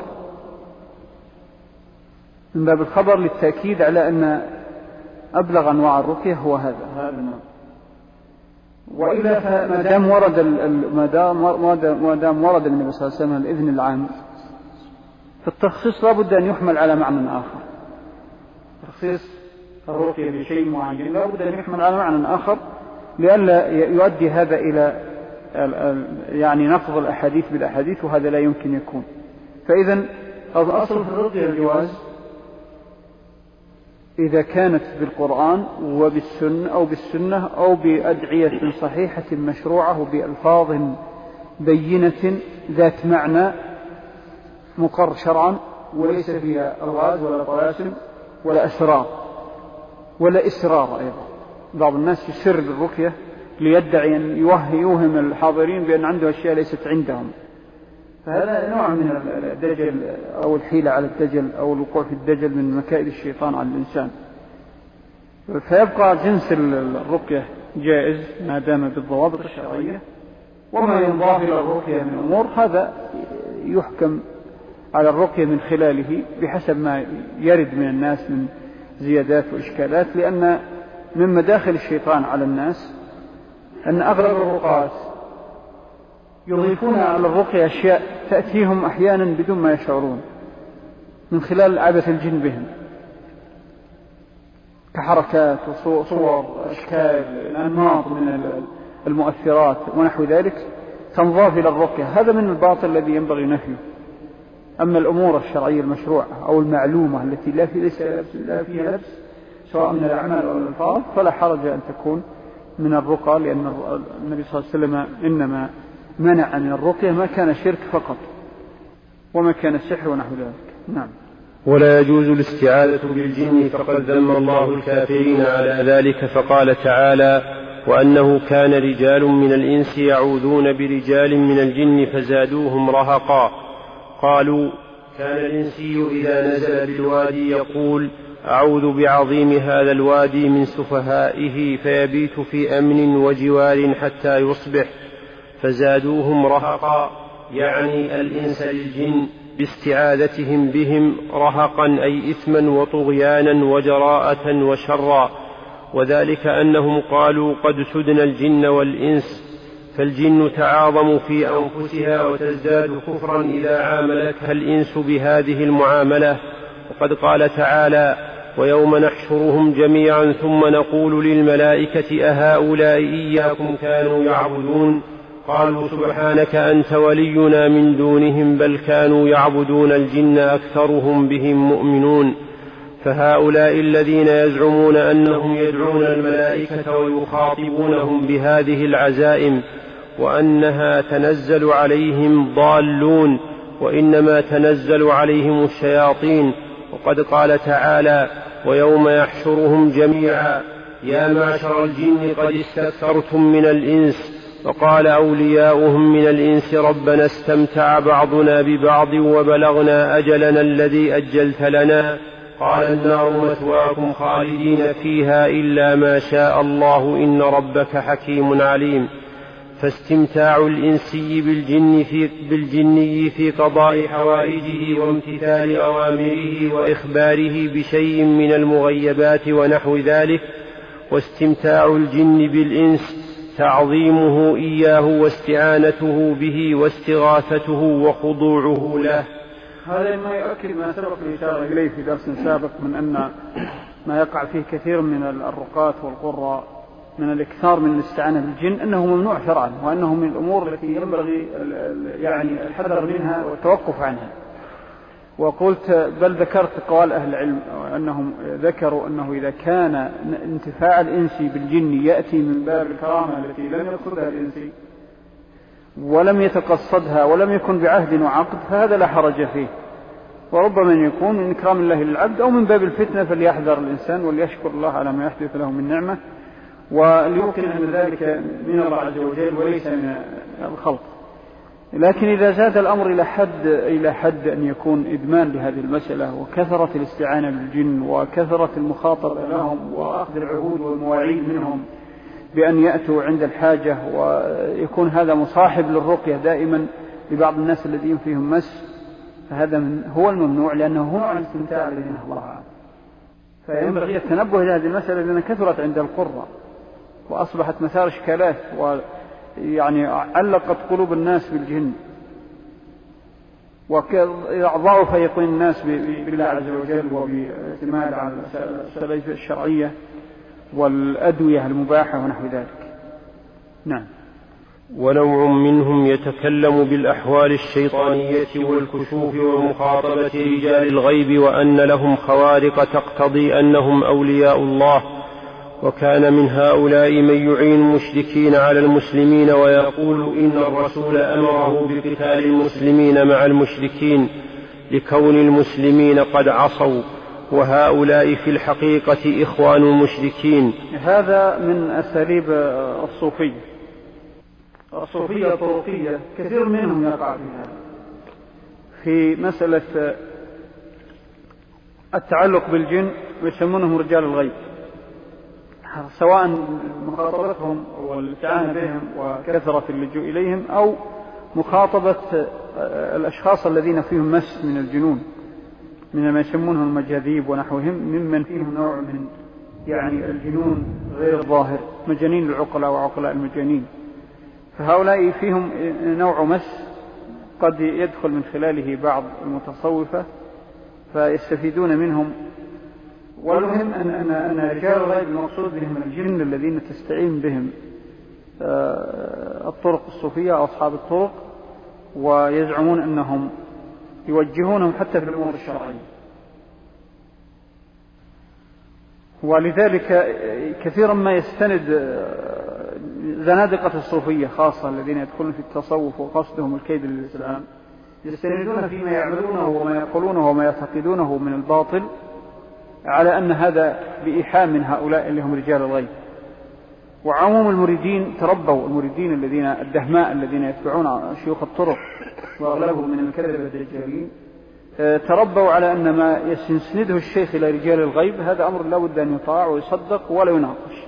باب الخبر للتأكيد على أن أبلغ أنواع الرقية هو هذا النوع. وإلا فما دام ورد النبي صلى الله عليه وسلم الإذن العام، فالتخصيص لا بد أن يحمل على معنى آخر. تخصيص الرقية بشيء معين لا بد أن يحمل على معنى آخر، لئلا يؤدي هذا إلى يعني نقض الأحاديث بالأحاديث، وهذا لا يمكن يكون. فإذا الأصل في الرقية الجواز إذا كانت بالقرآن بالسنة أو بأدعية صحيحة مشروعة بألفاظ بينة ذات معنى مقر شرعا، وليس فيها ألغاز ولا طلاسم ولا أسرار ولا إسرار. أيضا بعض الناس يسر بالرقية ليدعي أن يوهم الحاضرين بأن عنده أشياء ليست عندهم، فهذا نوع من الدجل أو الحيلة على الدجل أو الوقوع في الدجل من مكائد الشيطان على الإنسان. فيبقى جنس الرقية جائز ما دام بالضوابط الشرعية، وما ينضاف إلى الرقية من أمور هذا يحكم على الرقية من خلاله بحسب ما يرد من الناس من زيادات وإشكالات، لأن من مداخل الشيطان على الناس أن أغلب الرقاة يضيفون على الرقية أشياء تأتيهم أحيانا بدون ما يشعرون من خلال عبث الجن بهم، كحركات وصور أشكال الأنماط من المؤثرات ونحو ذلك تنضاف إلى الرقية. هذا من الباطل الذي ينبغي نفيه. أما الأمور الشرعية المشروعة أو المعلومة التي لا فيها لبس سواء من الأعمال أو الألفاظ فلا حرج أن تكون من الرقى، لأن النبي صلى الله عليه وسلم إنما منع من الرقية ما كان شرك فقط وما كان سحر ونحو ذلك. نعم. ولا يجوز الاستعاذة بالجن، فقد ذم الله الكافرين على ذلك، فقال تعالى: وأنه كان رجال من الإنس يعوذون برجال من الجن فزادوهم رهقا. قالوا: كان الإنسي إذا نزل بالوادي يقول: أعوذ بعظيم هذا الوادي من سفهائه، فيبيت في أمن وجوار حتى يصبح، فزادوهم رهقا، يعني الإنس للجن باستعاذتهم بهم رهقا أي إثما وطغيانا وجراءة وشرا. وذلك أنهم قالوا: قد سدنا الجن والإنس، فالجن تعاظم في أنفسها وتزداد كفرا إذا عاملتها الإنس بهذه المعاملة. وقد قال تعالى: ويوم نحشرهم جميعا ثم نقول للملائكة أهؤلاء إياكم كانوا يعبدون قالوا سبحانك أنت ولينا من دونهم بل كانوا يعبدون الجن أكثرهم بهم مؤمنون. فهؤلاء الذين يزعمون أنهم يدعون الملائكة ويخاطبونهم بهذه العزائم وأنها تنزل عليهم ضالون، وإنما تنزل عليهم الشياطين. وقد قال تعالى ويوم يحشرهم جميعا يا معشر الجن قد استكثرتم من الإنس. وقال أولياؤهم من الإنس ربنا استمتع بعضنا ببعض وبلغنا أجلنا الذي أجلت لنا قال النار مثواكم خالدين فيها إلا ما شاء الله إن ربك حكيم عليم. فاستمتاع الإنسي بالجني في قضاء حوائجه وامتثال أوامره وإخباره بشيء من المغيبات ونحو ذلك، واستمتاع الجن بالإنس تعظيمه إياه واستعانته به واستغاثته وخضوعه له. هذا ما يؤكد ما سبق الإشارة إليه في درس سابق من أن ما يقع فيه كثير من الرقاة والقراء من الاكثار من الاستعانة بالجن أنه ممنوع شرعا، وأنه من الأمور التي ينبغي يعني الحذر منها والتوقف عنها. وقلت بل ذكرت قوال أهل العلم أنهم ذكروا أنه إذا كان انتفاع الإنسي بالجن يأتي من باب الكرامة التي لم يقصدها الإنسي ولم يتقصدها ولم يكن بعهد وعقد فهذا لا حرج فيه، وربما يكون من إكرام الله للعبد أو من باب الفتنة، فليحذر الإنسان وليشكر الله على ما يحدث له من نعمة وليمكن أن ذلك من الله عز وجل وليس من الخلق. لكن إذا زاد الأمر إلى حد أن يكون إدمان لهذه المسألة وكثرة الاستعانة بالجن وكثرة المخاطرة لهم وأخذ العهود والمواعيد منهم بأن يأتوا عند الحاجة، ويكون هذا مصاحب للرقية دائما لبعض الناس الذين فيهم مس، فهذا هو الممنوع لأنه هو عن الاستمتاع الذي نهى الله عنه. فينبغي التنبه إلى هذه المسألة لأنها كثرت عند القرى وأصبحت مثار إشكالات ويعني علقت قلوب الناس بالجن، وضعف يقين الناس بالله عز وجل وباعتماد على السلف الشرعية والأدوية المباحة ونحو ذلك. نعم. ونوع منهم يتكلم بالأحوال الشيطانية والكشوف ومخاطبة رجال الغيب وأن لهم خوارق تقتضي أنهم أولياء الله. وكان من هؤلاء من يعين المشركين على المسلمين ويقول إن الرسول أمره بقتال المسلمين مع المشركين لكون المسلمين قد عصوا، وهؤلاء في الحقيقة إخوان المشركين. هذا من أساليب الصوفية الطرقية، كثير منهم يقع في هذا، في مسألة التعلق بالجن ويسمونهم رجال الغيب، سواء مخاطبتهم والاستعانة بهم وكثرة اللجوء إليهم أو مخاطبة الأشخاص الذين فيهم مس من الجنون من ما يسمونهم المجاذيب ونحوهم ممن فيهم نوع من يعني الجنون غير الظاهر، مجانين العقلاء وعقلاء المجانين. فهؤلاء فيهم نوع مس قد يدخل من خلاله بعض المتصوفة فيستفيدون منهم. والمهم أن رجال الغيب المقصود بهم الجن الذين تستعين بهم الطرق الصوفية أو أصحاب الطرق، ويزعمون أنهم يوجهونهم حتى في الأمور الشرعية. ولذلك كثيرا ما يستند زنادقة الصوفية خاصة الذين يدخلون في التصوف وقصدهم الكيد للإسلام يستندون فيما يعملونه وما يقولونه وما يعتقدونه من الباطل على أن هذا بإيحاء من هؤلاء اللي هم رجال الغيب. وعموم المريدين تربوا، المريدين الذين الدهماء الذين يتبعون شيوخ الطرق وأغلبهم من الكذب الدجالين تربوا على أن ما يسنده الشيخ إلى رجال الغيب هذا أمر لا بد أن يطاع ويصدق ولا يناقش.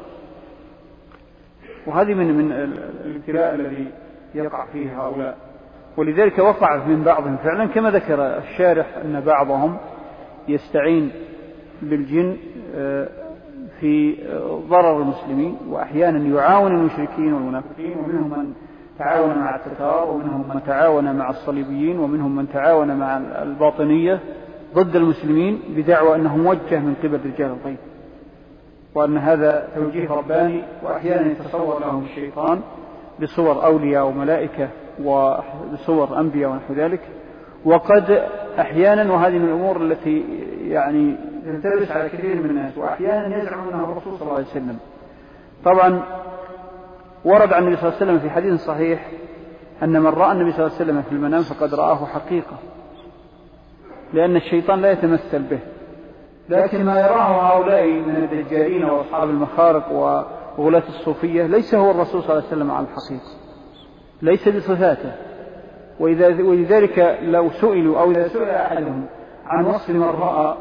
وهذه من الابتلاء الذي يقع فيه هؤلاء. ولذلك وقع من بعضهم فعلا كما ذكر الشارح أن بعضهم يستعين بالجن في ضرر المسلمين، وأحيانا يعاون المشركين والمنافقين، ومنهم من تعاون مع التتار، ومنهم من تعاون مع الصليبيين، ومنهم من تعاون مع الباطنية ضد المسلمين بدعوى أنه موجه من قبل رجال الغيب، وأن هذا توجيه رباني، وأحيانا يتصور لهم الشيطان بصور أولياء وملائكة وبصور أنبياء ونحو ذلك. وقد أحيانا، وهذه من الأمور التي يعني تلتبس على كثير من الناس، وأحيانا يزعم أنه الرسول صلى الله عليه وسلم. طبعا ورد عن النبي صلى الله عليه وسلم في حديث صحيح أن من رأى النبي صلى الله عليه وسلم في المنام فقد رآه حقيقة، لأن الشيطان لا يتمثل به. لكن ما يراه هؤلاء من الدجالين وأصحاب المخارق وغلاة الصوفية ليس هو الرسول صلى الله عليه وسلم على الحقيقة، ليس بصفاته. ولذلك لو سئلوا أو إذا سئل أحدهم عن وصف من رأى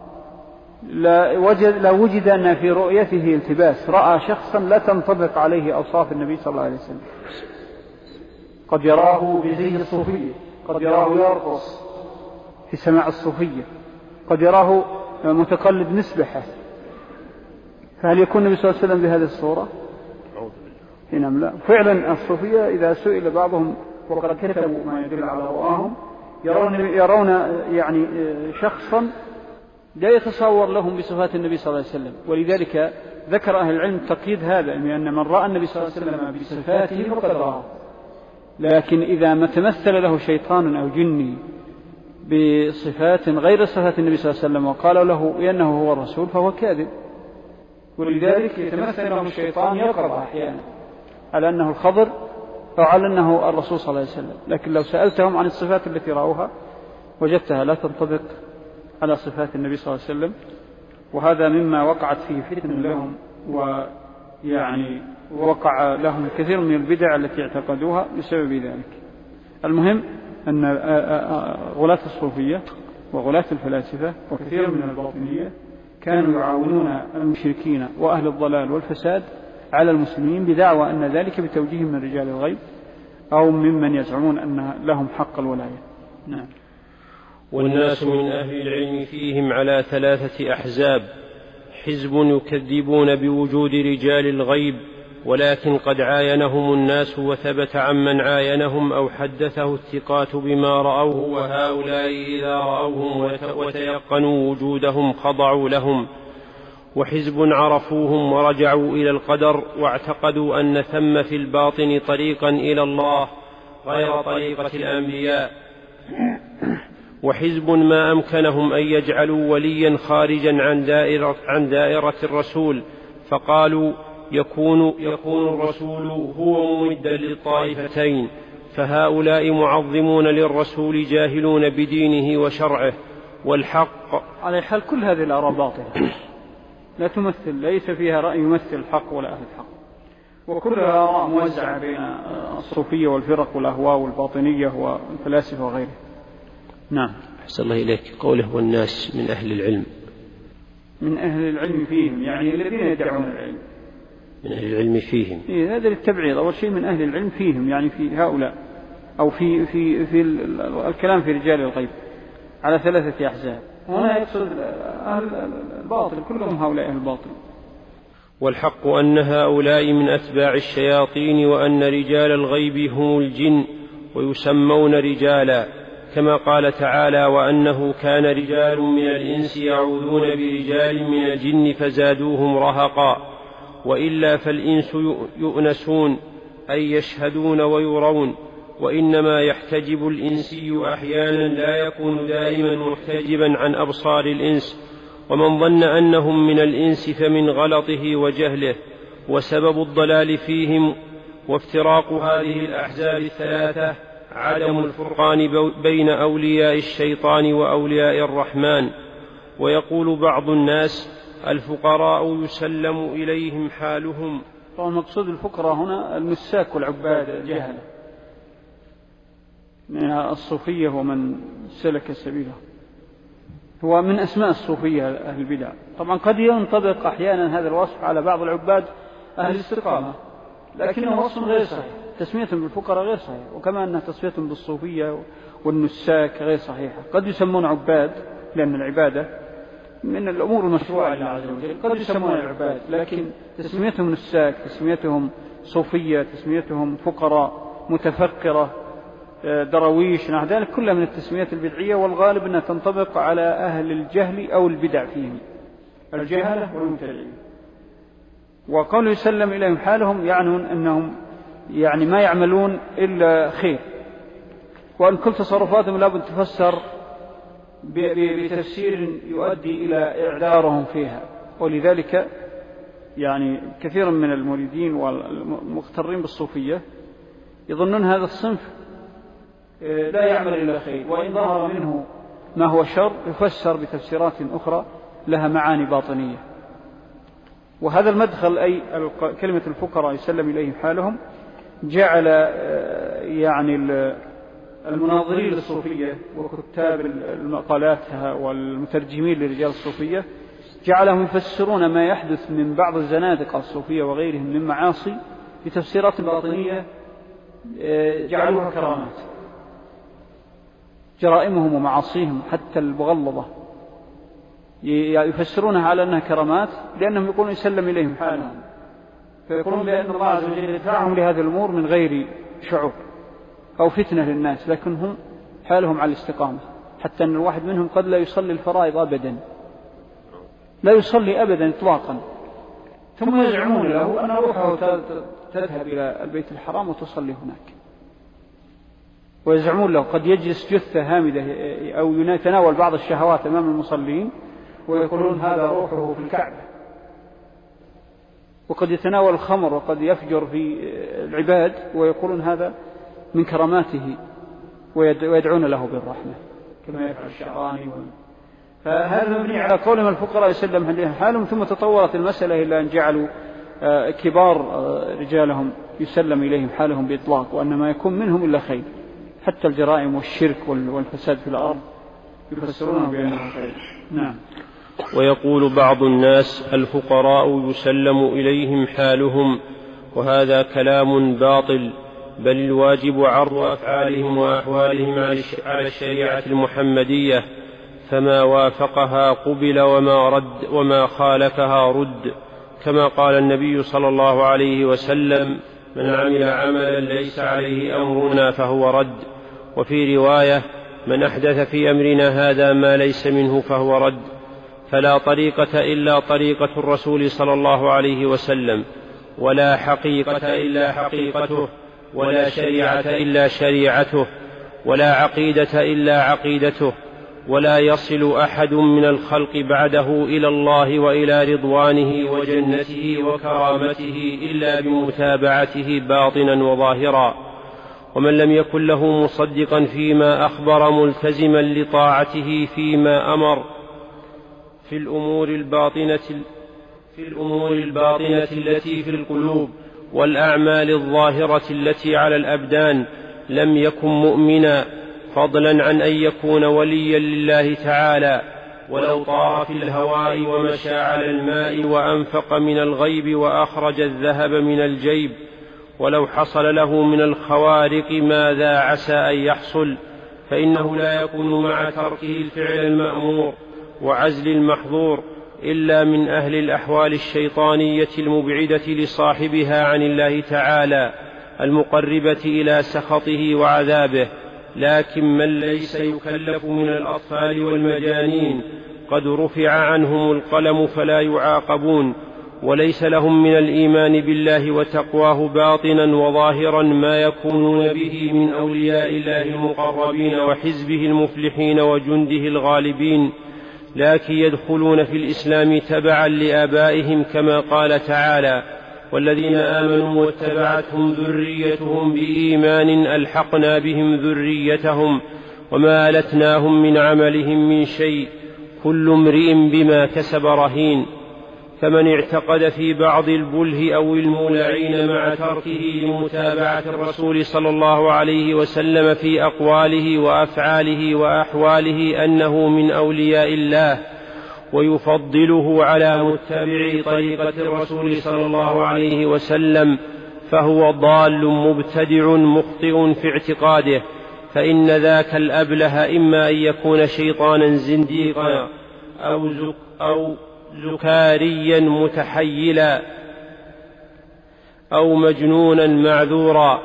لوجد أن في رؤيته التباس، رأى شخصا لا تنطبق عليه أوصاف النبي صلى الله عليه وسلم. قد يراه بزي الصوفية، قد يراه يرقص في سماع الصوفية، قد يراه متقلد مسبحة، فهل يكون النبي صلى الله عليه وسلم بهذه الصورة؟ نعم لا. فعلا الصوفية إذا سئل بعضهم وقد كتبوا ما يدل على رؤاهم يرون يعني شخصا لا يتصور لهم بصفات النبي صلى الله عليه وسلم. ولذلك ذكر أهل العلم تقييد هذا، لأن من رأى النبي صلى الله عليه وسلم بصفاته فقد رآه. لكن إذا ما تمثل له شيطان أو جني بصفات غير صفات النبي صلى الله عليه وسلم وقال له إنه هو الرسول فهو كاذب. ولذلك يتمثل له الشيطان يقرب أحيانا على أنه الخضر أو على أنه الرسول صلى الله عليه وسلم. لكن لو سألتهم عن الصفات التي رأوها وجدتها لا تنطبق على صفات النبي صلى الله عليه وسلم. وهذا مما وقعت فيه فتن لهم، ويعني وقع لهم كثير من البدع التي اعتقدوها بسبب ذلك. المهم أن غلاة الصوفية وغلاة الفلاسفة وكثير من الباطنية كانوا يعاونون المشركين وأهل الضلال والفساد على المسلمين بدعوى أن ذلك بتوجيه من رجال الغيب أو ممن يزعمون أن لهم حق الولاية. نعم. والناس من أهل العلم فيهم على 3 أحزاب: حزب يكذبون بوجود رجال الغيب ولكن قد عاينهم الناس وثبت عمن عاينهم أو حدثه الثقات بما رأوه، وهؤلاء إذا رأوهم وتيقنوا وجودهم خضعوا لهم. وحزب عرفوهم ورجعوا إلى القدر واعتقدوا أن ثم في الباطن طريقا إلى الله غير طريقة الأنبياء. وحزب ما أمكنهم أن يجعلوا وليا خارجا عن دائرة الرسول، فقالوا يكون الرسول هو ممدا للطائفتين، فهؤلاء معظمون للرسول جاهلون بدينه وشرعه. والحق على حال كل هذه الآراء باطلة لا تمثل، ليس فيها رأي يمثل الحق ولا أهل الحق، وكلها آراء موزعة بين الصوفية والفرق والأهواء والباطنية والفلاسفة وغيره. نعم. أحسن الله إليك. قوله والناس من أهل العلم، من أهل العلم فيهم يعني الذين يدعون العلم، من أهل العلم فيهم. هذا للتبعيض. أول شيء من أهل العلم فيهم يعني في هؤلاء، أو في الكلام في رجال الغيب على 3 أحزاب. هنا يقصد أهل الباطل كلهم هؤلاء أهل الباطل. والحق أن هؤلاء من أتباع الشياطين، وأن رجال الغيب هم الجن ويسمون رجالا، كما قال تعالى: وأنه كان رجال من الإنس يعوذون برجال من الجن فزادوهم رهقا. وإلا فالإنس يؤنسون أي يشهدون ويرون، وإنما يحتجب الإنسي أحيانا لا يكون دائما محتجبا عن أبصار الإنس. ومن ظن أنهم من الإنس فمن غلطه وجهله. وسبب الضلال فيهم وافتراق هذه الأحزاب 3 عدم الفرقان بين أولياء الشيطان وأولياء الرحمن. ويقول بعض الناس: الفقراء يسلم إليهم حالهم. طبعا مقصود الفقراء هنا المساك والعباد الجهل من الصوفية ومن سلك سبيله، هو من أسماء الصوفية أهل البدع. طبعا قد ينطبق أحيانا هذا الوصف على بعض العباد أهل الاستقامة، لكنه وصف غير صحيح. تسميتهم بالفقراء غير صحيح، وكما أن تسميتهم بالصوفية والنساك غير صحيحة. قد يسمون عباد لأن العبادة من الأمور المشروعة لله عز وجل، قد يسمون العباد، لكن تسميتهم نساك، تسميتهم صوفية، تسميتهم فقراء متفقرة، درويش، نحو ذلك، كلها من التسميات البدعية، والغالب أنها تنطبق على أهل الجهل أو البدع فيهم، الجهلة والمبتدعين. وقوله يسلم إليهم حالهم يعنون أنهم يعني ما يعملون إلا خير، وأن كل تصرفاتهم لابد تفسر بتفسير يؤدي إلى إعذارهم فيها. ولذلك يعني كثير من المريدين والمغترين بالصوفية يظنون هذا الصنف لا يعمل إلا خير، وإن ظهر منه ما هو شر يفسر بتفسيرات أخرى لها معاني باطنية. وهذا المدخل أي كلمة الفقراء يسلم إليهم حالهم جعل يعني المناظرين للصوفية وكتاب المقالاتها والمترجمين لرجال الصوفية جعلهم يفسرون ما يحدث من بعض الزنادقة الصوفية وغيرهم من معاصي بتفسيرات باطنية جعلوها كرامات، جرائمهم ومعاصيهم حتى المغلظة يفسرونها على أنها كرامات، لأنهم يقولون يسلم إليهم حالهم، فيقولون بأن الله عز وجل يدفعهم لهذه الأمور من غير شعور أو فتنة للناس، لكن هم حالهم على الاستقامة، حتى أن الواحد منهم قد لا يصلي الفرائض أبدا، لا يصلي أبدا إطلاقا، ثم يزعمون له أن روحه تذهب إلى البيت الحرام وتصلي هناك، ويزعمون له قد يجلس جثة هامدة أو يتناول بعض الشهوات أمام المصلين ويقولون هذا روحه في الكعبة، وقد يتناول الخمر وقد يفجر في العباد ويقولون هذا من كراماته ويدعون له بالرحمة كما يفعل الشعراني. فهذا مبني على قولهم الفقراء يسلم عليهم حالهم، ثم تطورت المسألة إلى أن جعلوا كبار رجالهم يسلم إليهم حالهم بإطلاق، وأن ما يكون منهم إلا خير، حتى الجرائم والشرك والفساد في الأرض يفسرونه بأنه خير. نعم. ويقول بعض الناس الفقراء يسلم إليهم حالهم، وهذا كلام باطل، بل الواجب عرض أفعالهم وأحوالهم على الشريعة المحمدية، فما وافقها قبل وما خالفها رد، كما قال النبي صلى الله عليه وسلم: من عمل عملا ليس عليه أمرنا فهو رد. وفي رواية: من أحدث في أمرنا هذا ما ليس منه فهو رد. فلا طريقة إلا طريقة الرسول صلى الله عليه وسلم، ولا حقيقة إلا حقيقته، ولا شريعة إلا شريعته، ولا عقيدة إلا عقيدته، ولا يصل أحد من الخلق بعده إلى الله وإلى رضوانه وجنته وكرامته إلا بمتابعته باطنا وظاهرا. ومن لم يكن له مصدقا فيما أخبر ملتزما لطاعته فيما أمر في الأمور الباطنة التي في القلوب والأعمال الظاهرة التي على الأبدان لم يكن مؤمنا، فضلا عن أن يكون وليا لله تعالى. ولو طار في الهواء ومشى على الماء وأنفق من الغيب وأخرج الذهب من الجيب، ولو حصل له من الخوارق ماذا عسى أن يحصل، فإنه لا يكون مع تركه الفعل المأمور وعزل المحظور إلا من أهل الأحوال الشيطانية المبعدة لصاحبها عن الله تعالى، المقربة إلى سخطه وعذابه. لكن من ليس يكلف من الأطفال والمجانين قد رفع عنهم القلم فلا يعاقبون، وليس لهم من الإيمان بالله وتقواه باطنا وظاهرا ما يكونون به من أولياء الله المقربين وحزبه المفلحين وجنده الغالبين، لكن يدخلون في الإسلام تبعا لآبائهم، كما قال تعالى: والذين آمنوا واتبعتهم ذريتهم بإيمان ألحقنا بهم ذريتهم وما ألتناهم من عملهم من شيء، كل امرئ بما كسب رهين. فمن اعتقد في بعض البله أو المولعين مع تركه لمتابعة الرسول صلى الله عليه وسلم في أقواله وأفعاله وأحواله أنه من أولياء الله، ويفضله على متبع طريقة الرسول صلى الله عليه وسلم، فهو ضال مبتدع مخطئ في اعتقاده، فإن ذاك الأبله إما أن يكون شيطانا زنديقا أو زكاريا متحيلا أو مجنونا معذورا،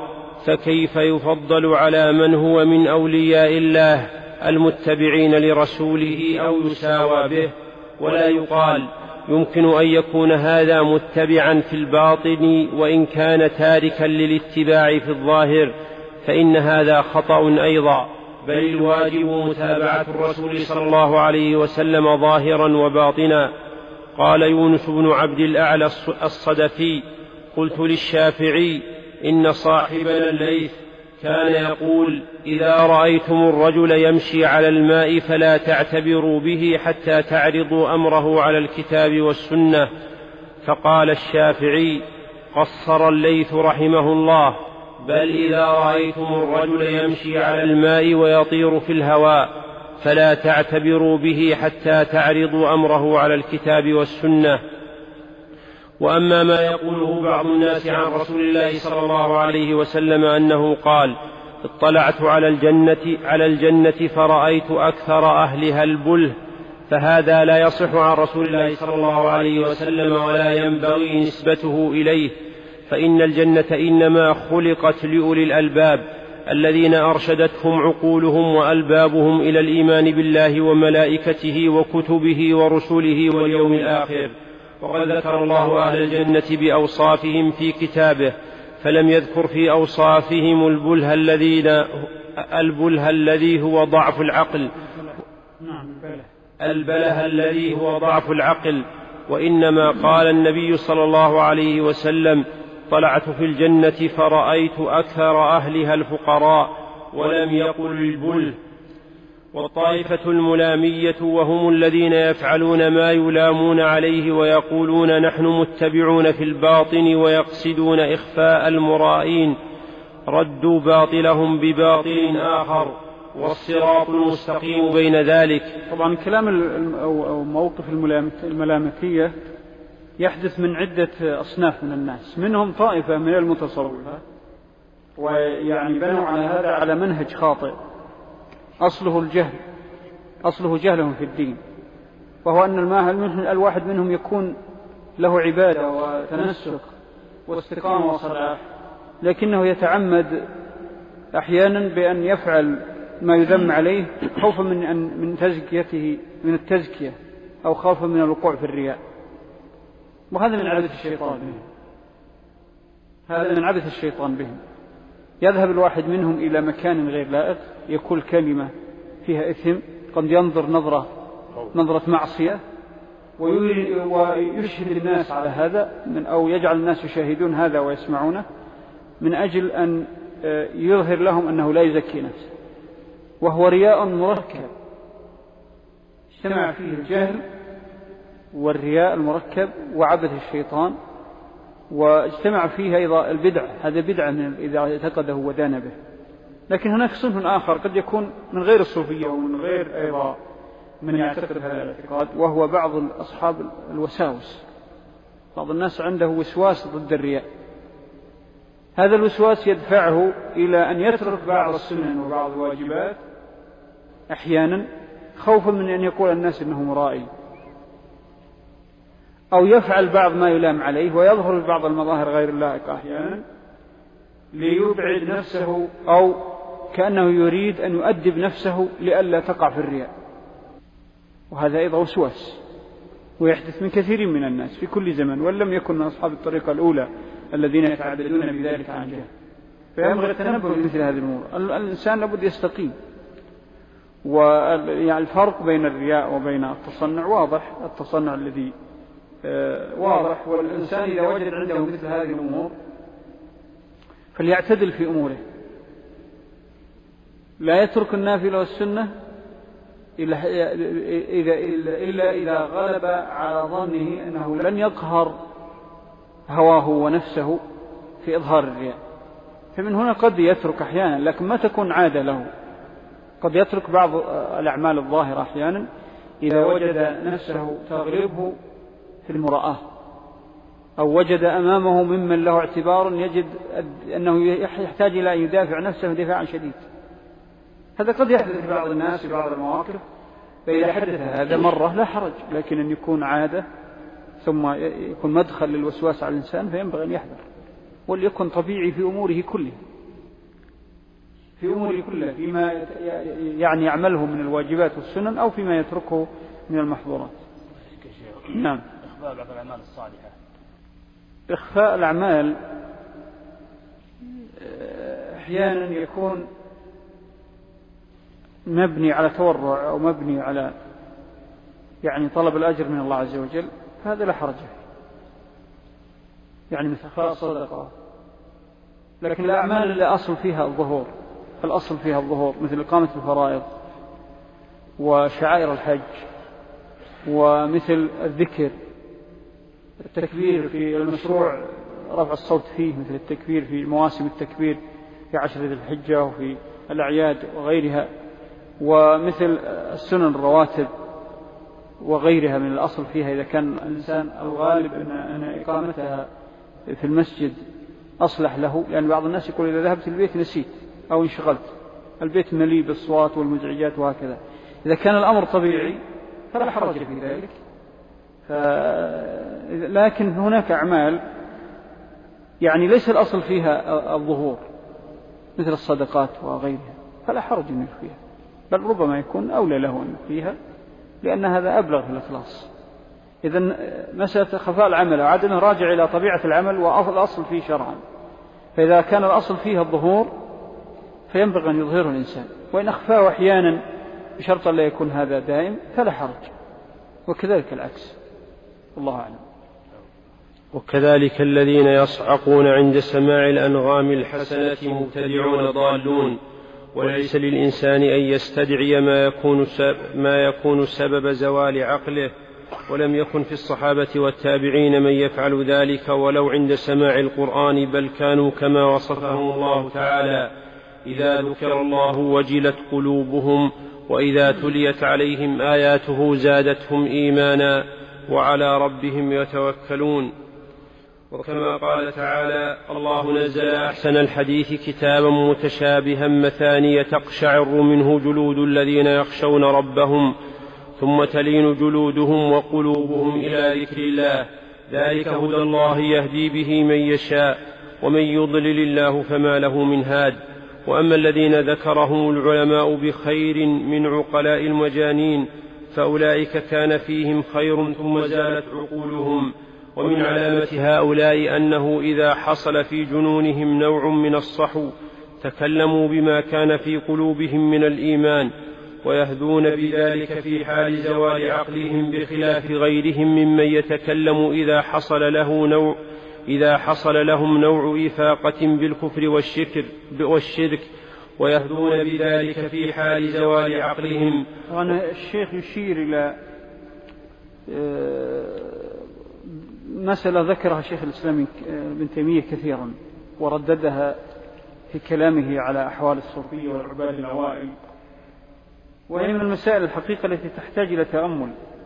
فكيف يفضل على من هو من أولياء الله المتبعين لرسوله أو يساوى به؟ ولا يقال يمكن أن يكون هذا متبعا في الباطن وإن كان تاركا للاتباع في الظاهر، فإن هذا خطأ أيضا، بل الواجب متابعة الرسول صلى الله عليه وسلم ظاهرا وباطنا. قال يونس بن عبد الأعلى الصدفي: قلت للشافعي: إن صاحبنا الليث كان يقول: إذا رأيتم الرجل يمشي على الماء فلا تعتبروا به حتى تعرضوا أمره على الكتاب والسنة. فقال الشافعي: قصر الليث رحمه الله: بل إذا رأيتم الرجل يمشي على الماء ويطير في الهواء فلا تعتبروا به حتى تعرضوا أمره على الكتاب والسنة. وأما ما يقوله بعض الناس عن رسول الله صلى الله عليه وسلم أنه قال: اطلعت على الجنة فرأيت أكثر أهلها البله، فهذا لا يصح عن رسول الله صلى الله عليه وسلم ولا ينبغي نسبته إليه، فإن الجنة إنما خلقت لأولي الألباب الذين أرشدتهم عقولهم وألبابهم إلى الإيمان بالله وملائكته وكتبه ورسله واليوم الآخر. وقد ذكر الله أهل الجنة بأوصافهم في كتابه، فلم يذكر في أوصافهم البله الذي هو ضعف العقل، الذي هو ضعف العقل، وإنما قال النبي صلى الله عليه وسلم: طلعت في الجنة فرأيت أكثر أهلها الفقراء، ولم يقل البله. والطائفة الملامية وهم الذين يفعلون ما يلامون عليه ويقولون نحن متبعون في الباطن ويقصدون إخفاء المرائين، ردوا باطلهم بباطل آخر، والصراط المستقيم بين ذلك. طبعا كلام أو موقف الملامتية يحدث من عدة أصناف من الناس، منهم طائفة من المتصوفة، ويعني بنوا على هذا على منهج خاطئ أصله جهلهم في الدين، وهو أن الواحد منهم يكون له عبادة وتنسك واستقامة وصلاح، لكنه يتعمد أحيانا بأن يفعل ما يذم عليه خوفا من تزكيته، من التزكية، أو خوفا من الوقوع في الرياء. وهذا من عبث الشيطان بهم. يذهب الواحد منهم إلى مكان غير لائق، يقول كلمة فيها إثم، قد ينظر نظرة معصية، ويشهد الناس على هذا أو يجعل الناس يشاهدون هذا ويسمعونه من أجل أن يظهر لهم أنه لا يزكي نفسه، وهو رياء مركب اجتمع فيه الجهل والرياء المركب وعبث الشيطان، واجتمع فيه أيضا البدع. هذا بدعة إذا اعتقده ودان به. لكن هناك صنف آخر قد يكون من غير الصوفية ومن غير أيضا من يعتقد هذا الاعتقاد، وهو بعض أصحاب الوساوس. بعض الناس عنده وسواس ضد الرياء، هذا الوسواس يدفعه إلى أن يترك بعض السنن وبعض الواجبات أحيانا خوفا من أن يقول الناس إنه مرائي، أو يفعل بعض ما يلام عليه ويظهر بعض المظاهر غير اللائقة أحيانا ليبعد نفسه، أو كأنه يريد أن يؤدب نفسه لئلا تقع في الرياء. وهذا أيضا وسواس، ويحدث من كثير من الناس في كل زمن، ولم يكن من أصحاب الطريقة الأولى الذين يتعبدون بذلك عن جهل. فينبغي التنبه لمثل هذه الأمور. الإنسان لابد يستقيم. ويعني الفرق بين الرياء وبين التصنع واضح، التصنع الذي واضح، والإنسان إذا وجد عنده مثل هذه الأمور فليعتدل في أموره، لا يترك النافلة والسنة إلا إذا غلب على ظنه أنه لن يقهر هواه ونفسه في إظهار الرياء. فمن هنا قد يترك أحيانا، لكن ما تكون عادة له. قد يترك بعض الأعمال الظاهرة أحيانا إذا وجد نفسه تغلبه في المرآة، أو وجد أمامه ممن له اعتبار يجد أنه يحتاج إلى أن يدافع نفسه دفاعا شديد. هذا قد يحدث في بعض الناس في بعض المواقف، فإذا حدث هذا مرة لا حرج، لكن أن يكون عادة ثم يكون مدخل للوسواس على الإنسان فينبغي أن يحذر، وليكن طبيعي في أموره كلها. في أموره كلها، فيما يعني يعمله من الواجبات والسنن أو فيما يتركه من المحظورات. نعم. إخفاء بعض الأعمال الصالحة. إخفاء الأعمال أحيانا يكون مبني على تورع أو مبني على يعني طلب الأجر من الله عز وجل، هذا لا حرج فيه، يعني مثل إخفاء الصدقة. لكن الأعمال اللي أصل فيها الظهور، الأصل فيها الظهور مثل إقامة الفرائض وشعائر الحج ومثل الذكر، التكبير في المشروع رفع الصوت فيه، مثل التكبير في مواسم التكبير في 10 ذي الحجة وفي الأعياد وغيرها، ومثل السنن الرواتب وغيرها من الأصل فيها. إذا كان الإنسان الغالب أن إقامتها في المسجد أصلح له، لأن بعض الناس يقول إذا ذهبت البيت نسيت أو انشغلت، البيت مليء بالصوات والمزعجات وهكذا. إذا كان الأمر طبيعي فلا حرج في ذلك. لكن هناك أعمال يعني ليس الأصل فيها الظهور مثل الصدقات وغيرها، فلا حرج أن يخفيها، بل ربما يكون أولى له أن يخفيها، لأن هذا أبلغ في الإخلاص. إذن مسألة خفاء العمل عادة راجع إلى طبيعة العمل والأصل فيه شرعا، فإذا كان الأصل فيه الظهور فينبغي أن يظهره الإنسان، وإن أخفاه أحيانا بشرط لا يكون هذا دائم فلا حرج، وكذلك العكس، والله أعلم. وكذلك الذين يصعقون عند سماع الأنغام الحسنة مبتدعون ضالون، وليس للإنسان أن يستدعي ما يكون سبب زوال عقله، ولم يكن في الصحابة والتابعين من يفعل ذلك ولو عند سماع القرآن، بل كانوا كما وصفهم الله تعالى: إذا ذكر الله وجلت قلوبهم وإذا تليت عليهم آياته زادتهم إيمانا وعلى ربهم يتوكلون. وكما قال تعالى: الله نزل أحسن الحديث كتابا متشابها مثانية تقشعر منه جلود الذين يخشون ربهم ثم تلين جلودهم وقلوبهم إلى ذكر الله، ذلك هدى الله يهدي به من يشاء ومن يضلل الله فما له من هاد. وأما الذين ذكرهم العلماء بخير من عقلاء المجانين فأولئك كان فيهم خير ثم زالت عقولهم. ومن علامة هؤلاء أنه إذا حصل في جنونهم نوع من الصحو تكلموا بما كان في قلوبهم من الإيمان، ويهدون بذلك في حال زوال عقلهم، بخلاف غيرهم ممن يتكلم إذا حصل لهم نوع إفاقة بالكفر والشرك ويهدون بذلك في حال زوال عقلهم. وأنا الشيخ يشير إلى مسألة ذكرها شيخ الإسلام ابن تيمية كثيرا ورددها في كلامه على أحوال الصوفية والعباد الأوائل، وهي من المسائل الحقيقة التي تحتاج إلى تأمل،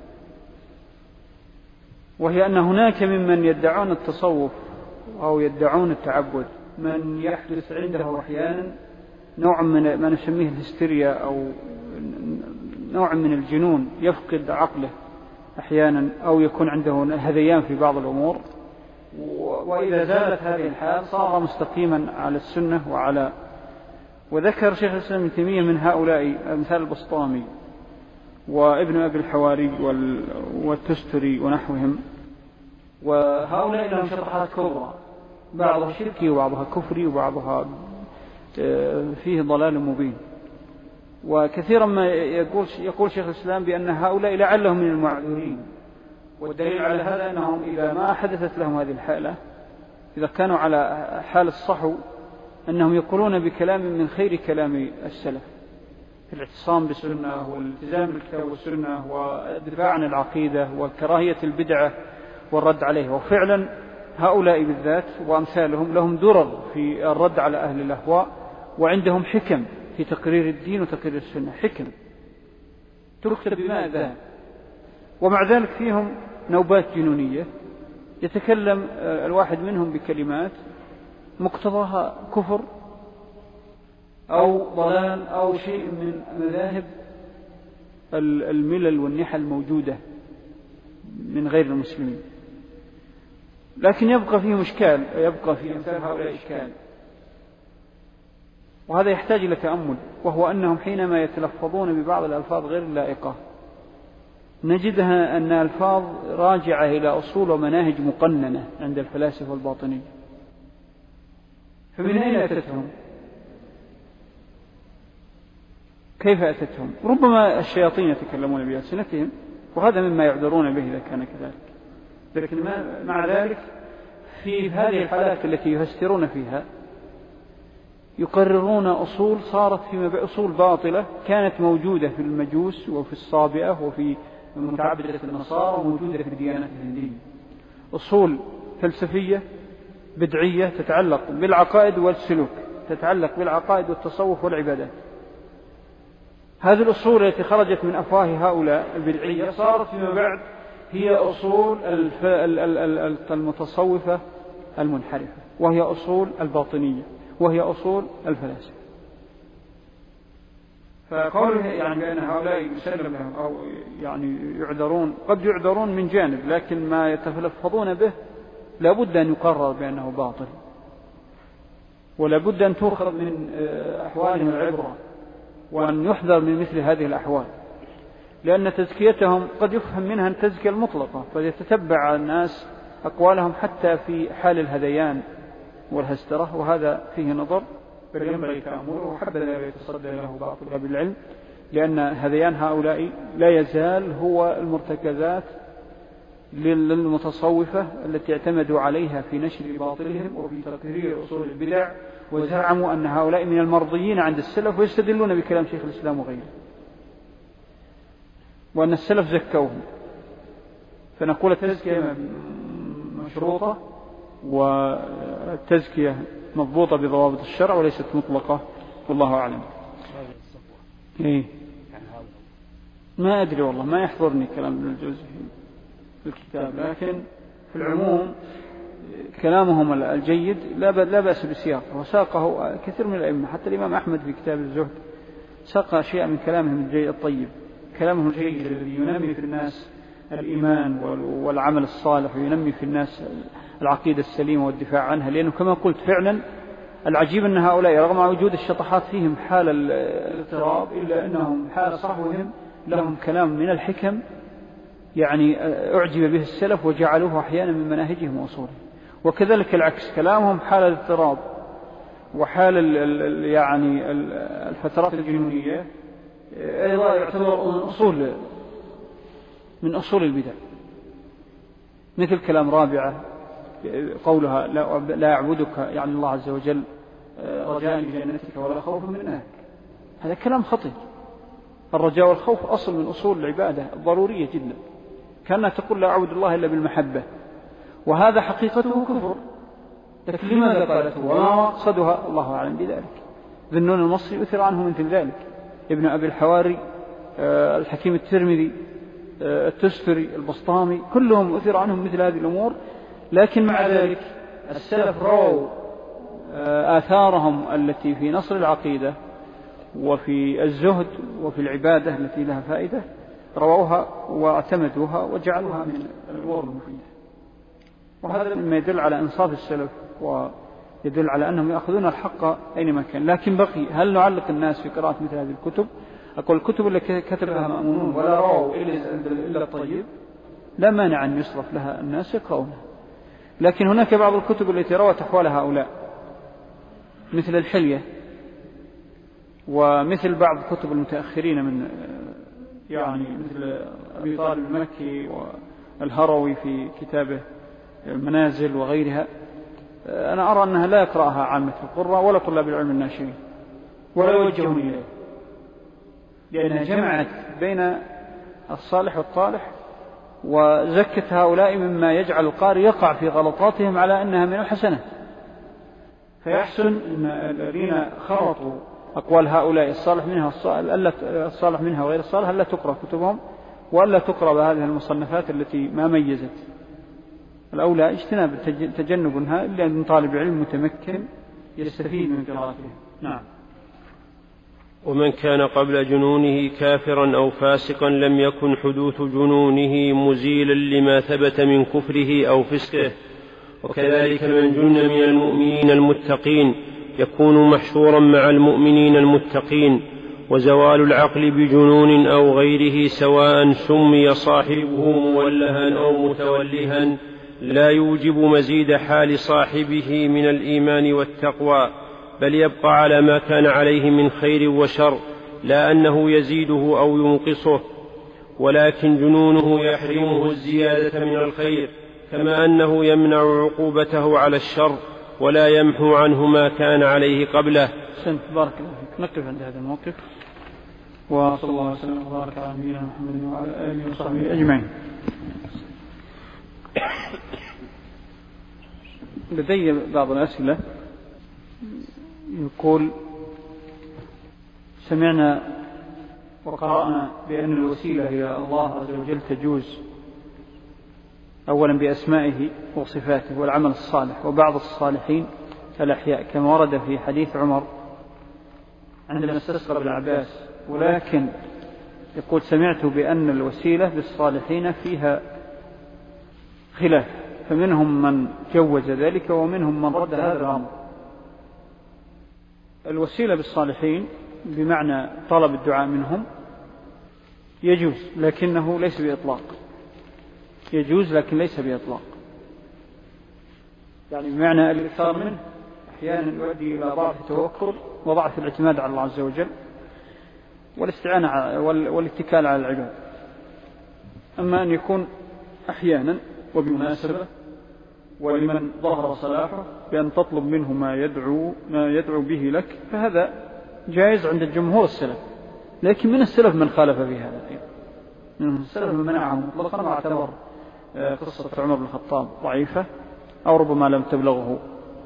وهي أن هناك ممن يدعون التصوف أو يدعون التعبد من يحدث عنده أحيانا نوع من ما نسميه الهستيريا أو نوع من الجنون، يفقد عقله أحيانا أو يكون عنده هذيان في بعض الأمور، وإذا زالت هذه الحال صار مستقيما على السنة وذكر شيخ الإسلام ابن تيمية من هؤلاء مثال البسطامي وابن أبي الحواري والتستري ونحوهم، وهؤلاء لهم شطحات كبرى، بعضها شركي وبعضها كفري وبعضها فيه ضلال مبين. وكثيرا ما يقول شيخ الإسلام بأن هؤلاء لعلهم من المعذورين، والدليل على هذا أنهم إذا ما حدثت لهم هذه الحالة، إذا كانوا على حال الصحو، أنهم يقولون بكلام من خير كلام السلف في الاعتصام بالسنة والالتزام بالكتاب والسنة والدفاع عن العقيدة وكراهية البدعة والرد عليها. وفعلا هؤلاء بالذات وأمثالهم لهم درر في الرد على أهل الأهواء، وعندهم حكم في تقرير الدين وتقرير السنة، حكم تكتب بماء ذهب، ومع ذلك فيهم نوبات جنونية يتكلم الواحد منهم بكلمات مقتضاها كفر أو ضلال أو شيء من مذاهب الملل والنحل الموجودة من غير المسلمين، لكن يبقى فيه مشكال، يبقى في أمثال هؤلاء إشكال. وهذا يحتاج إلى تأمل، وهو أنهم حينما يتلفظون ببعض الألفاظ غير اللائقة نجدها أن ألفاظ راجعة إلى أصول ومناهج مقننة عند الفلاسفة والباطنية. فمن أين أتتهم؟ كيف أتتهم؟ ربما الشياطين يتكلمون بألسنتهم، وهذا مما يعذرون به إذا كان كذلك. لكن مع ذلك في هذه الحالات التي يفسرون فيها يقررون أصول صارت فيما أصول باطلة كانت موجودة في المجوس وفي الصابئة وفي متعبدة النصارى وموجودة في الديانات الهندية، أصول فلسفية بدعية تتعلق بالعقائد والسلوك، تتعلق بالعقائد والتصوف والعبادات. هذه الأصول التي خرجت من أفواه هؤلاء البدعية صارت فيما بعد هي أصول المتصوفة المنحرفة، وهي أصول الباطنية، وهي أصول الفلاسفة. فقوله يعني بأن هؤلاء يسلم لهم أو يعني يعذرون، قد يعذرون من جانب، لكن ما يتلفظون به لابد أن يقرر بأنه باطل، ولابد أن تؤخذ من أحوالهم العبرة، وأن يحذر من مثل هذه الأحوال، لأن تزكيتهم قد يفهم منها التزكية المطلقة، فيتتبع الناس أقوالهم حتى في حال الهذيان والهسترة، وهذا فيه نظر، بل ينبغي تأمله، وحبذا لا يتصدى له بعض طلاب العلم، لأن هذيان هؤلاء لا يزال هو المرتكزات للمتصوفة التي اعتمدوا عليها في نشر باطلهم وفي تقرير أصول البدع، وزعموا أن هؤلاء من المرضيين عند السلف، ويستدلون بكلام شيخ الإسلام وغيره، وأن السلف زكوهم. فنقول التزكية مشروطة، والتزكية مضبوطة بضوابط الشرع وليست مطلقة، والله أعلم. إيه؟ ما أدري والله، ما يحضرني كلام ابن الجوزي في الكتاب، لكن في العموم كلامهم الجيد لا بأس بسياقه، وساقه كثير من الأئمة، حتى الإمام أحمد في كتاب الزهد ساق أشياء من كلامهم الطيب، كلامهم الجيد الذي ينمي في الناس الإيمان والعمل الصالح، وينمي في الناس العقيدة السليمة والدفاع عنها. لأنه كما قلت فعلا العجيب أن هؤلاء رغم وجود الشطحات فيهم حال الاضطراب، إلا أنهم حال صحوهم لهم كلام من الحكم يعني أعجب به السلف وجعلوه أحيانا من مناهجهم وأصولهم. وكذلك العكس، كلامهم حال الاضطراب وحال يعني الفترات الجنونية أيضا يعتبر من أصول البدع، مثل كلام رابعة قولها لا أعبدك يعني الله عز وجل رجاء لجنتك ولا خوف من نارك. هذا كلام خطير. الرجاء والخوف أصل من أصول العبادة الضرورية جدا، كأنها تقول لا أعبد الله إلا بالمحبة، وهذا حقيقته كفر. لكن لماذا قالته وما مقصدها؟ الله أعلم بذلك. ذنون المصري أثر عنه مثل ذلك، ابن أبي الحواري، الحكيم الترمذي، التستري، البسطامي، كلهم أثر عنهم مثل هذه الأمور. لكن مع ذلك السلف رووا آثارهم التي في نصر العقيدة وفي الزهد وفي العبادة التي لها فائدة، رووها واعتمدوها وجعلوها من الأمور المفيدة. وهذا مما يدل على إنصاف السلف، ويدل على أنهم يأخذون الحق أينما كان. لكن بقي، هل نعلق الناس في قراءة مثل هذه الكتب؟ أقول الكتب التي كتبها مأمونون ولا رووا إلا الطيب لا مانع أن يصرف لها الناس يقرؤونها. لكن هناك بعض الكتب التي روت أحوال هؤلاء مثل الحلية، ومثل بعض كتب المتأخرين من يعني مثل أبي طالب المكي والهروي في كتابه المنازل وغيرها، أنا أرى أنها لا يقرأها عامة القراء ولا طلاب العلم الناشئين ولا يوجهون إليه، لأنها جمعت بين الصالح والطالح، وزكت هؤلاء مما يجعل القارئ يقع في غلطاتهم على أنها من الحسنات. فيحسن أن الذين خرطوا أقوال هؤلاء الصالح منها وغير الصالح ألا تقرأ كتبهم، وألا تقرأ بهذه المصنفات التي ما ميزت. الأولى اجتناب تجنبها إلا من طالب علم متمكن يستفيد من قراءته. نعم. ومن كان قبل جنونه كافرا أو فاسقا لم يكن حدوث جنونه مزيلا لما ثبت من كفره أو فسقه. وكذلك من جن من المؤمنين المتقين يكون محشورا مع المؤمنين المتقين. وزوال العقل بجنون أو غيره سواء سمي صاحبه مولها أو متولها لا يوجب مزيد حال صاحبه من الإيمان والتقوى، بل يبقى على ما كان عليه من خير وشر، لا أنه يزيده أو ينقصه، ولكن جنونه يحرمه الزيادة من الخير، كما أنه يمنع عقوبته على الشر ولا يمحو عنه ما كان عليه قبله. بارك الله فيك. نقف عند هذا الموقف، وصلى الله وسلم وبارك على نبينا محمد وعلى آله وصحبه أجمعين. لدي بعض الأسئلة. يقول: سمعنا وقرأنا بأن الوسيلة إلى الله عز وجل تجوز أولا بأسمائه وصفاته والعمل الصالح وبعض الصالحين الأحياء، كما ورد في حديث عمر عندما استسقى ابن عباس. ولكن يقول: سمعت بأن الوسيلة بالصالحين فيها خلاف، فمنهم من جوز ذلك ومنهم من رد هذا الأمر. الوسيلة بالصالحين بمعنى طلب الدعاء منهم يجوز، لكنه ليس بإطلاق. يجوز لكن ليس بإطلاق، يعني بمعنى الإكثار منه أحيانا يؤدي إلى ضعف التوكل وضعف الاعتماد على الله عز وجل والاستعانة والاتكال على العباد. أما أن يكون أحيانا وبمناسبة ولمن ظهر صلاحه بأن تطلب منه ما يدعو به لك، فهذا جائز عند الجمهور السلف. لكن من السلف من خالف في هذا، من السلف من منعه مطلقا واعتبر قصة عمر بن الخطاب ضعيفة أو ربما لم تبلغه.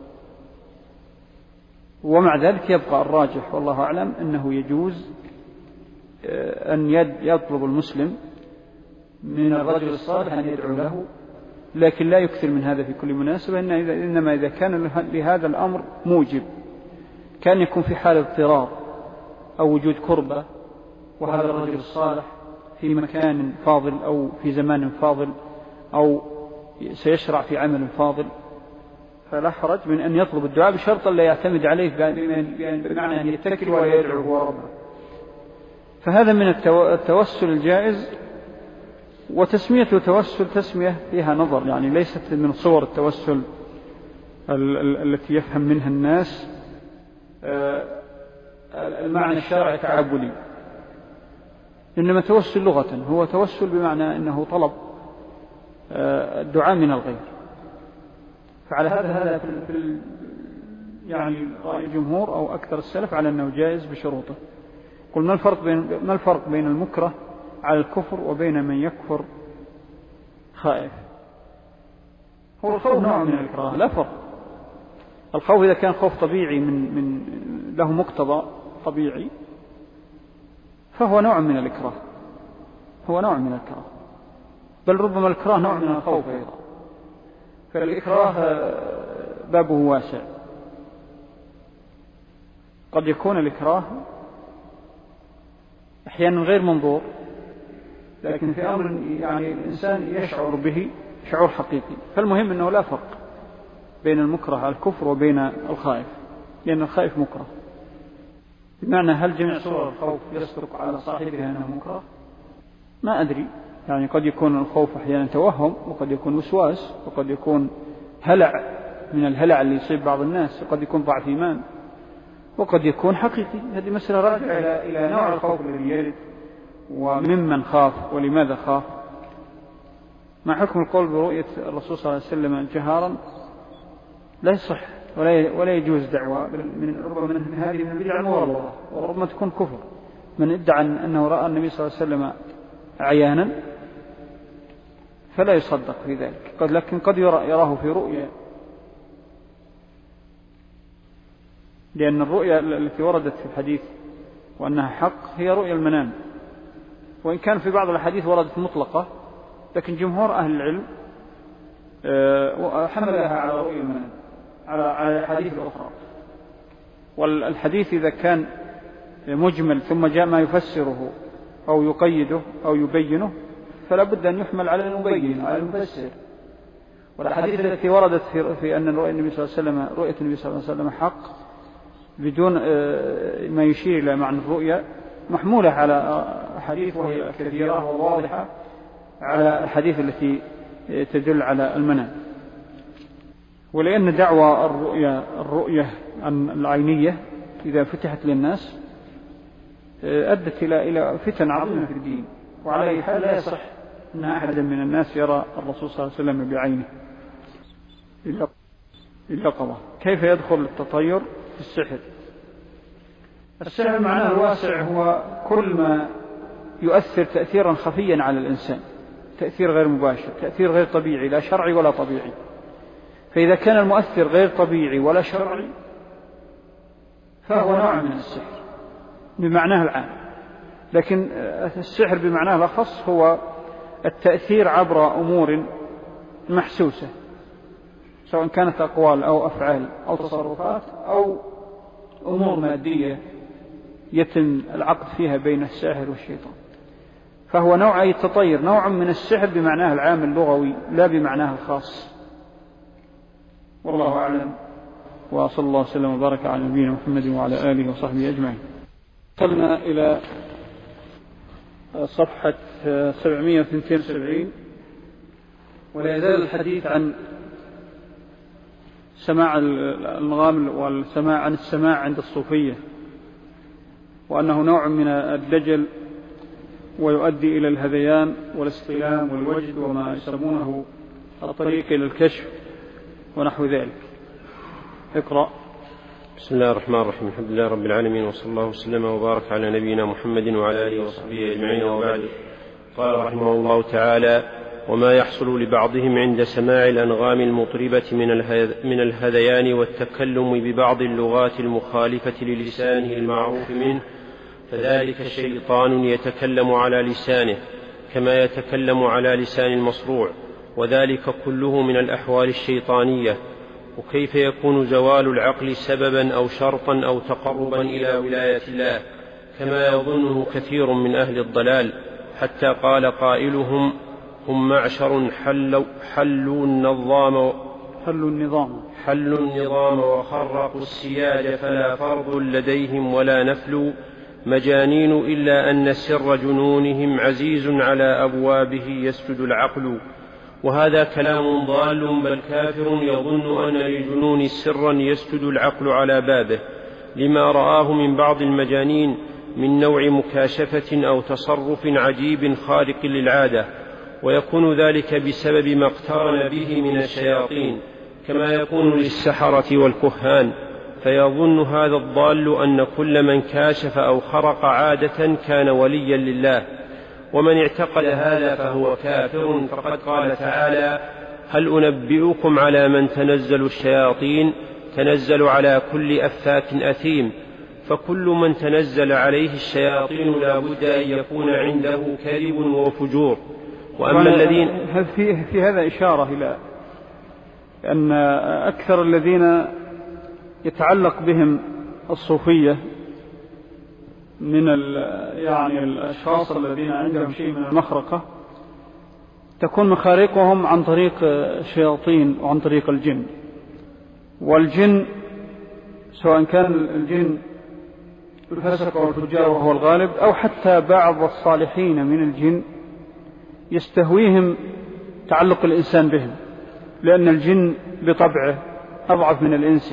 ومع ذلك يبقى الراجح والله أعلم أنه يجوز أن يطلب المسلم من الرجل الصالح أن يدعو له، لكن لا يكثر من هذا في كل مناسبة، إنما إذا كان لهذا الأمر موجب، كان يكون في حال اضطرار أو وجود كربة، وهذا الرجل الصالح في مكان فاضل أو في زمان فاضل أو سيشرع في عمل فاضل، فلا حرج من أن يطلب الدعاء بشرط لا يعتمد عليه، بمعنى أن يتكل ولا يدعو هو ربه. فهذا من التوسل الجائز. وتسمية التوسل تسمية فيها نظر، يعني ليست من صور التوسل التي يفهم منها الناس المعنى الشرعي التعبدي، إنما توسل لغة هو توسل بمعنى أنه طلب الدعاء من الغير. فعلى هذا في يعني رأي الجمهور أو أكثر السلف على أنه جائز بشروطه. قل ما الفرق بين المكره على الكفر وبين من يكفر خائف؟ هو الخوف نوع من الإكراه، لا فرق. الخوف إذا كان خوف طبيعي من له مقتضى طبيعي فهو نوع من الإكراه، هو نوع من الإكراه، بل ربما الإكراه نوع من الخوف أيضا. فالإكراه بابه واسع. قد يكون الإكراه أحيانا غير منظور، لكن في أمر يعني الإنسان يشعر به شعور حقيقي. فالمهم أنه لا فرق بين المكره على الكفر وبين الخائف، لأن الخائف مكره. بمعنى هل جميع صور الخوف يصدق على صاحبها أنه مكره؟ ما أدري، يعني قد يكون الخوف أحيانا توهم، وقد يكون وسواس، وقد يكون هلع من الهلع اللي يصيب بعض الناس، وقد يكون ضعف إيمان، وقد يكون حقيقي. هذه مسألة راجعة إلى نوع الخوف الذي يرد وممن خاف ولماذا خاف. مع حكم القول برؤية الرسول صلى الله عليه وسلم جهارا لا يصح ولا يجوز دعوة، ربما من هذه من البدع المغلظة، وربما تكون كفر. من ادعى أنه رأى النبي صلى الله عليه وسلم عيانا فلا يصدق في ذلك، لكن قد يراه في رؤيا، لأن الرؤيا التي وردت في الحديث وأنها حق هي رؤيا المنام، وإن كان في بعض الحديث وردت مطلقة، لكن جمهور أهل العلم حملها على رؤيا المنام على الحديث الأخرى. والحديث إذا كان مجمل ثم جاء ما يفسره أو يقيده أو يبينه فلا بد أن يحمل على المبين على المفسر. والحديث التي وردت في أن رؤية النبي صلى الله عليه وسلم حق بدون ما يشير إلى معنى الرؤيا محمولة على أحاديث وهي كثيرة وواضحة على الحديث التي تدل على المنام. ولأن دعوى الرؤية العينية إذا فتحت للناس أدت إلى فتن عظيمة في الدين، وعلى أي حال لا يصح أن أحدا من الناس يرى الرسول صلى الله عليه وسلم بعينه اليقظة. كيف يدخل التطير في السحر؟ السحر معناه الواسع هو كل ما يؤثر تأثيرا خفيا على الإنسان، تأثير غير مباشر، تأثير غير طبيعي لا شرعي ولا طبيعي. فإذا كان المؤثر غير طبيعي ولا شرعي فهو نوع من السحر بمعناه العام. لكن السحر بمعناه الأخص هو التأثير عبر أمور محسوسة، سواء كانت أقوال أو أفعال أو تصرفات أو أمور مادية يتم العقد فيها بين الساحر والشيطان. فهو نوع أي التطير، نوع من السحر بمعناه العام اللغوي لا بمعناه الخاص. والله أعلم، وصلى الله وسلم وبارك على نبينا محمد وعلى آله وصحبه أجمعين. وصلنا إلى صفحة 772 ولا يزال الحديث عن سماع الأنغام والسماع عن السماع عند الصوفية، وأنه نوع من الدجل ويؤدي إلى الهذيان والاستلام والوجد وما يسمونه الطريق إلى الكشف ونحو ذلك. اقرأ. بسم الله الرحمن الرحيم. الحمد لله رب العالمين، وصلى الله وسلم وبارك على نبينا محمد وعلى آله وصحبه أجمعين، وبعد. قال رحمه الله تعالى: وما يحصل لبعضهم عند سماع الأنغام المطربة من الهذيان والتكلم ببعض اللغات المخالفة للسانه المعروف منه، فذلك شيطان يتكلم على لسانه كما يتكلم على لسان المصروع، وذلك كله من الأحوال الشيطانية. وكيف يكون زوال العقل سببا أو شرطا أو تقربا إلى ولاية الله كما يظنه كثير من أهل الضلال، حتى قال قائلهم: هم معشر حلوا النظام وخرقوا السياج، فلا فرض لديهم ولا نفل، مجانين إلا أن سر جنونهم عزيز على أبوابه يسجد العقل. وهذا كلام ضال، بل كافر يظن أن للجنون سرا يسجد العقل على بابه، لما رآه من بعض المجانين من نوع مكاشفة أو تصرف عجيب خارق للعادة، ويكون ذلك بسبب ما اقترن به من الشياطين، كما يكون للسحرة والكهان. فيظن هذا الضال أن كل من كاشف أو خرق عادة كان وليا لله، ومن اعتقد هذا فهو كافر. فقد قال تعالى: هل أنبئكم على من تنزل الشياطين؟ تنزل على كل أفاك أثيم. فكل من تنزل عليه الشياطين لا بد أن يكون عنده كذب وفجور. وأما الذين في هذا إشارة إلى أن أكثر الذين يتعلق بهم الصوفية من الأشخاص الذين عندهم شيء من المخرقة تكون مخارقهم عن طريق الشياطين وعن طريق الجن. والجن سواء كان الجن الفسق والفجار وهو الغالب، أو حتى بعض الصالحين من الجن يستهويهم تعلق الإنسان بهم، لأن الجن بطبعه أضعف من الإنس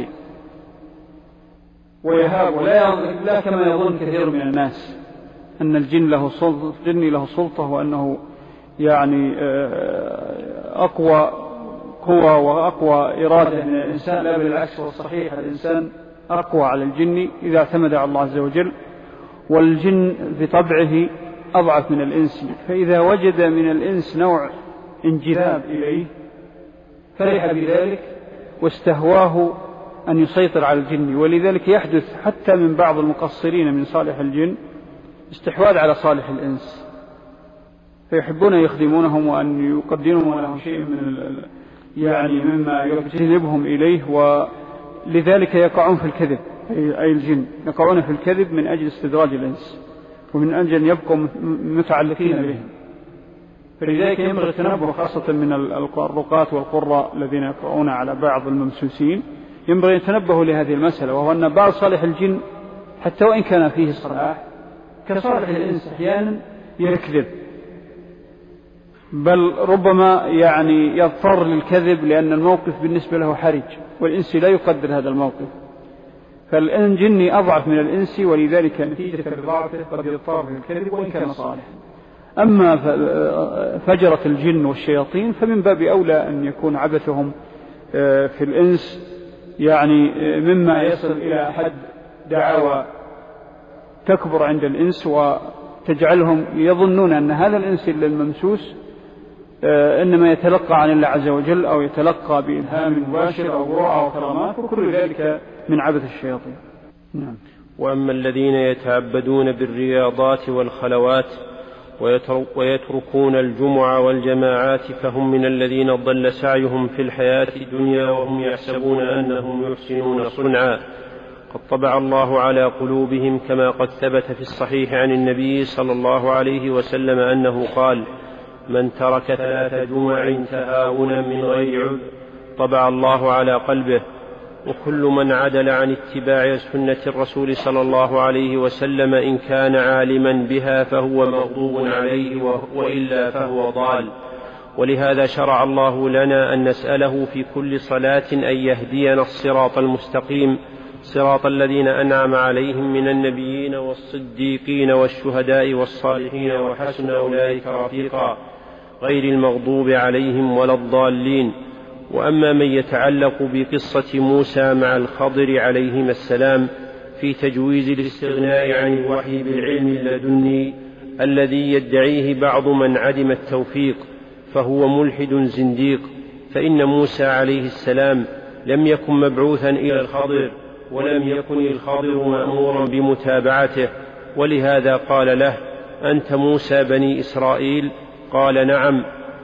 ويهاب، لا كما يظن كثير من الناس أن الجن له سلطة وأنه أقوى قوة وأقوى إرادة من الإنسان. لا، بالعكس، والصحيح الإنسان أقوى على الجن إذا اعتمد على الله عز وجل، والجن بطبعه أضعف من الإنس. فإذا وجد من الإنس نوع انجذاب إليه فرح بذلك واستهواه أن يسيطر على الجن. ولذلك يحدث حتى من بعض المقصرين من صالح الجن استحواذ على صالح الإنس، فيحبون يخدمونهم وأن يقدموا لهم شيء من مما يجذبهم إليه، ولذلك يقعون في الكذب. أي الجن يقعون في الكذب من أجل استدراج الإنس ومن أجل أن يبقوا متعلقين بهم. فلذلك ينبغي التنبه خاصة من الرقاة والقراء الذين يقرؤون على بعض الممسوسين، ينبغي أن يتنبهوا لهذه المسألة، وهو أن بعض صالح الجن حتى وإن كان فيه صلاح كصالح الإنس أحيانا يكذب، بل ربما يعني يضطر للكذب لأن الموقف بالنسبة له حرج، والإنس لا يقدر هذا الموقف، فالجني أضعف من الإنس، ولذلك نتيجة لضعفه قد يضطر للكذب وإن كان صالحا. أما فجرة الجن والشياطين فمن باب أولى أن يكون عبثهم في الإنس يعني مما يصل إلى حد دعاوى تكبر عند الإنس وتجعلهم يظنون أن هذا الإنس الممسوس إنما يتلقى عن الله عز وجل أو يتلقى بإلهام مباشر أو رؤى أو كرامات، وكل ذلك من عبث الشياطين. نعم. وأما الذين يتعبدون بالرياضات والخلوات ويتركون الجمع والجماعات فهم من الذين ضل سعيهم في الحياة الدنيا وهم يحسبون أنهم يحسنون صنعا، قد طبع الله على قلوبهم، كما قد ثبت في الصحيح عن النبي صلى الله عليه وسلم أنه قال: من ترك 3 جمع تهاونا من غير عذر طبع الله على قلبه. وكل من عدل عن اتباع سنة الرسول صلى الله عليه وسلم إن كان عالما بها فهو مغضوب عليه، وإلا فهو ضال. ولهذا شرع الله لنا أن نسأله في كل صلاة أن يهدينا الصراط المستقيم، صراط الذين أنعم عليهم من النبيين والصديقين والشهداء والصالحين وحسن أولئك رفيقا، غير المغضوب عليهم ولا الضالين. وأما من يتعلق بقصة موسى مع الخضر عليهما السلام في تجويز الاستغناء عن الوحي بالعلم اللدني الذي يدعيه بعض من عدم التوفيق فهو ملحد زنديق، فإن موسى عليه السلام لم يكن مبعوثا إلى الخضر، ولم يكن الخضر مأمورا بمتابعته، ولهذا قال له: أنت موسى بني إسرائيل؟ قال: نعم.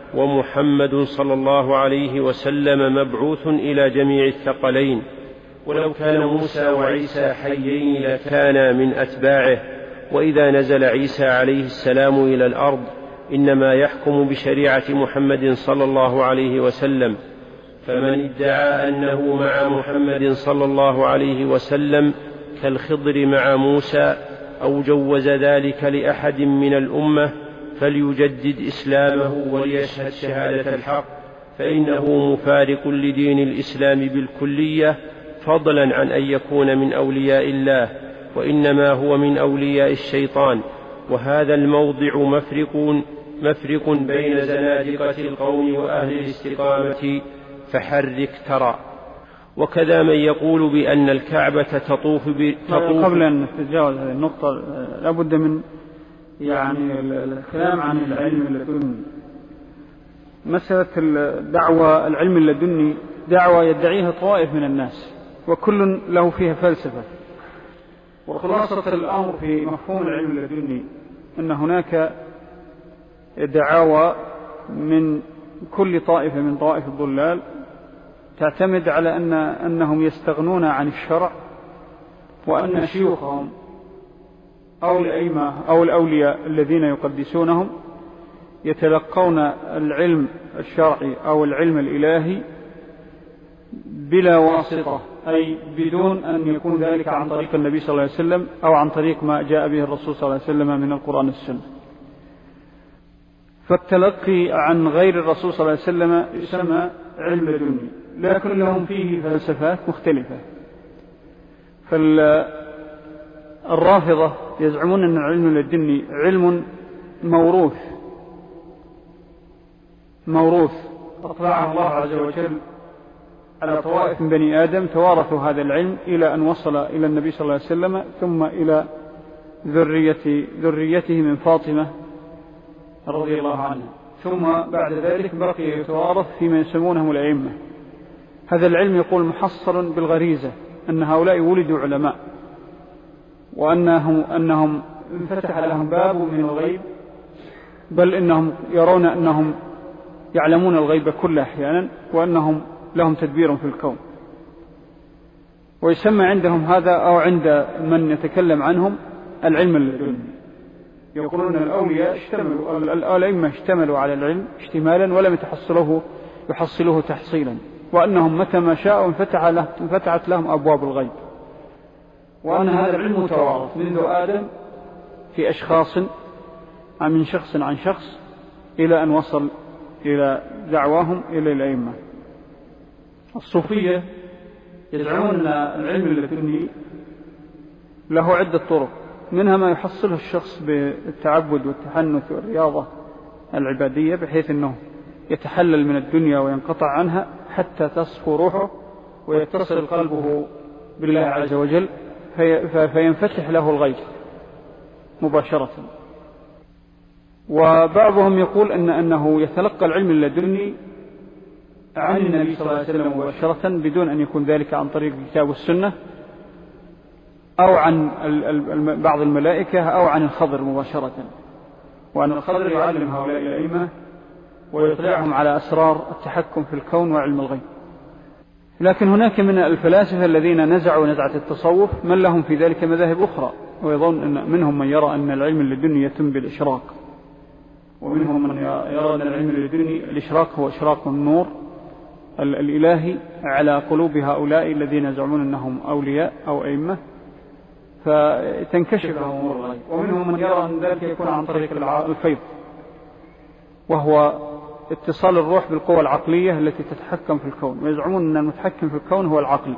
ومحمد صلى الله عليه وسلم مبعوث إلى جميع الثقلين، ولو كان موسى وعيسى حيين لكانا من أتباعه، وإذا نزل عيسى عليه السلام إلى الأرض إنما يحكم بشريعة محمد صلى الله عليه وسلم، فمن ادعى أنه مع محمد صلى الله عليه وسلم كالخضر مع موسى أو جوز ذلك لأحد من الأمة فليجدد إسلامه وليشهد شهادة الحق، فإنه مفارق لدين الإسلام بالكلية، فضلا عن أن يكون من أولياء الله، وإنما هو من أولياء الشيطان. وهذا الموضع مفرق بين زنادقة القوم وأهل الاستقامة، فحرك ترى. وكذا من يقول بأن الكعبة تطوف قبل أن نتجاوز هذه النقطة لابد من يعني الكلام عن العلم اللدني. مسألة الدعوة العلم اللدني دعوة يدعيها طوائف من الناس، وكل له فيها فلسفة. وخلاصة الأمر في مفهوم العلم اللدني أن هناك دعاوى من كل طائفة من طوائف الضلال تعتمد على أنهم يستغنون عن الشرع، وأن شيوخهم أو الأئمة أو الأولياء الذين يقدسونهم يتلقون العلم الشرعي أو العلم الإلهي بلا واسطة، أي بدون أن يكون ذلك عن طريق النبي صلى الله عليه وسلم أو عن طريق ما جاء به الرسول صلى الله عليه وسلم من القرآن والسنة. فالتلقي عن غير الرسول صلى الله عليه وسلم يسمى علم لدني، لكن لهم فيه فلسفات مختلفة. فالرافضة يزعمون أن العلم اللدني علم موروث أطلعه الله عز وجل على طوائف من بني آدم توارثوا هذا العلم إلى أن وصل إلى النبي صلى الله عليه وسلم، ثم إلى ذريته من فاطمة رضي الله عنها، ثم بعد ذلك بقي يتوارث فيما يسمونهم الأئمة. هذا العلم يقول محصر بالغريزة أن هؤلاء ولدوا علماء، وأنهم انفتح لهم باب من الغيب، بل إنهم يرون أنهم يعلمون الغيب كله أحيانا، وأنهم لهم تدبير في الكون. ويسمى عندهم هذا أو عند من يتكلم عنهم العلم اللدني. يقولون الأئمة اشتملوا على العلم اشتمالا ولم يحصلوه تحصيلا، وأنهم متى ما شاءوا انفتحت لهم أبواب الغيب، وأن هذا العلم متوارث منذ آدم في أشخاص من شخص عن شخص إلى أن وصل إلى دعواهم إلى الأئمة. الصوفية يزعمون أن العلم اللدني له عدة طرق، منها ما يحصله الشخص بالتعبد والتحنث والرياضة العبادية بحيث أنه يتحلل من الدنيا وينقطع عنها حتى تصفو روحه ويتصل قلبه بالله عز وجل فينفتح له الغيب مباشرة. وبعضهم يقول أنه يتلقى العلم اللدني عن النبي صلى الله عليه وسلم مباشرة بدون أن يكون ذلك عن طريق الكتاب والسنة أو عن بعض الملائكة أو عن الخضر مباشرة، وأن الخضر يعلم هؤلاء الأئمة ويطلعهم على أسرار التحكم في الكون وعلم الغيب. لكن هناك من الفلاسفة الذين نزعوا نزعة التصوف من لهم في ذلك مذاهب أخرى، ويظن أن منهم من يرى أن العلم اللدني يتم بالإشراق، ومنهم من يرى أن العلم اللدني الإشراق هو إشراق النور الإلهي على قلوب هؤلاء الذين يزعمون أنهم أولياء أو أئمة فتنكشف لهم أمور الغيب. ومنهم من يرى أن ذلك يكون عن طريق الفيض، وهو اتصال الروح بالقوى العقلية التي تتحكم في الكون، ويزعمون أن المتحكم في الكون هو العقل.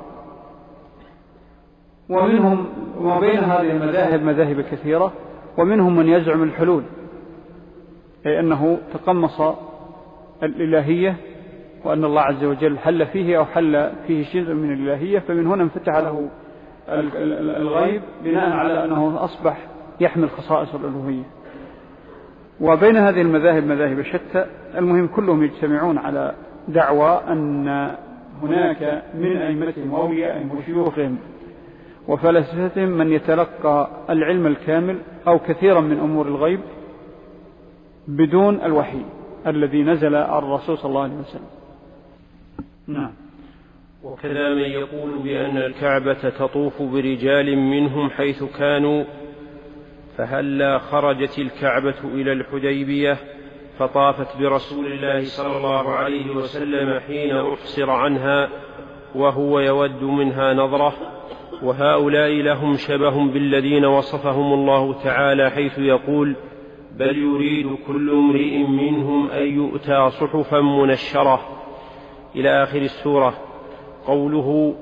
ومنهم وما بين هذه المذاهب مذاهب كثيرة، ومنهم من يزعم الحلول، أي أنه تقمص الإلهية وأن الله عز وجل حل فيه أو حل فيه شيء من الإلهية، فمن هنا انفتح له الغيب بناء على أنه أصبح يحمل خصائص الألوهية. وبين هذه المذاهب مذاهب شتى، المهم كلهم يجتمعون على دعوى أن هناك من أئمتهم وأوليائهم وشيوخهم وفلاسفتهم من يتلقى العلم الكامل أو كثيرا من أمور الغيب بدون الوحي الذي نزل على الرسول صلى الله عليه وسلم. نعم. وكذا من يقول بأن الكعبة تطوف برجال منهم حيث كانوا، فهلا خرجت الكعبة إلى الحديبية فطافت برسول الله صلى الله عليه وسلم حين أحصر عنها وهو يود منها نظرة، وهؤلاء لهم شبه بالذين وصفهم الله تعالى حيث يقول بل يريد كل امرئ منهم أن يؤتى صحفا منشرة إلى آخر السورة. قوله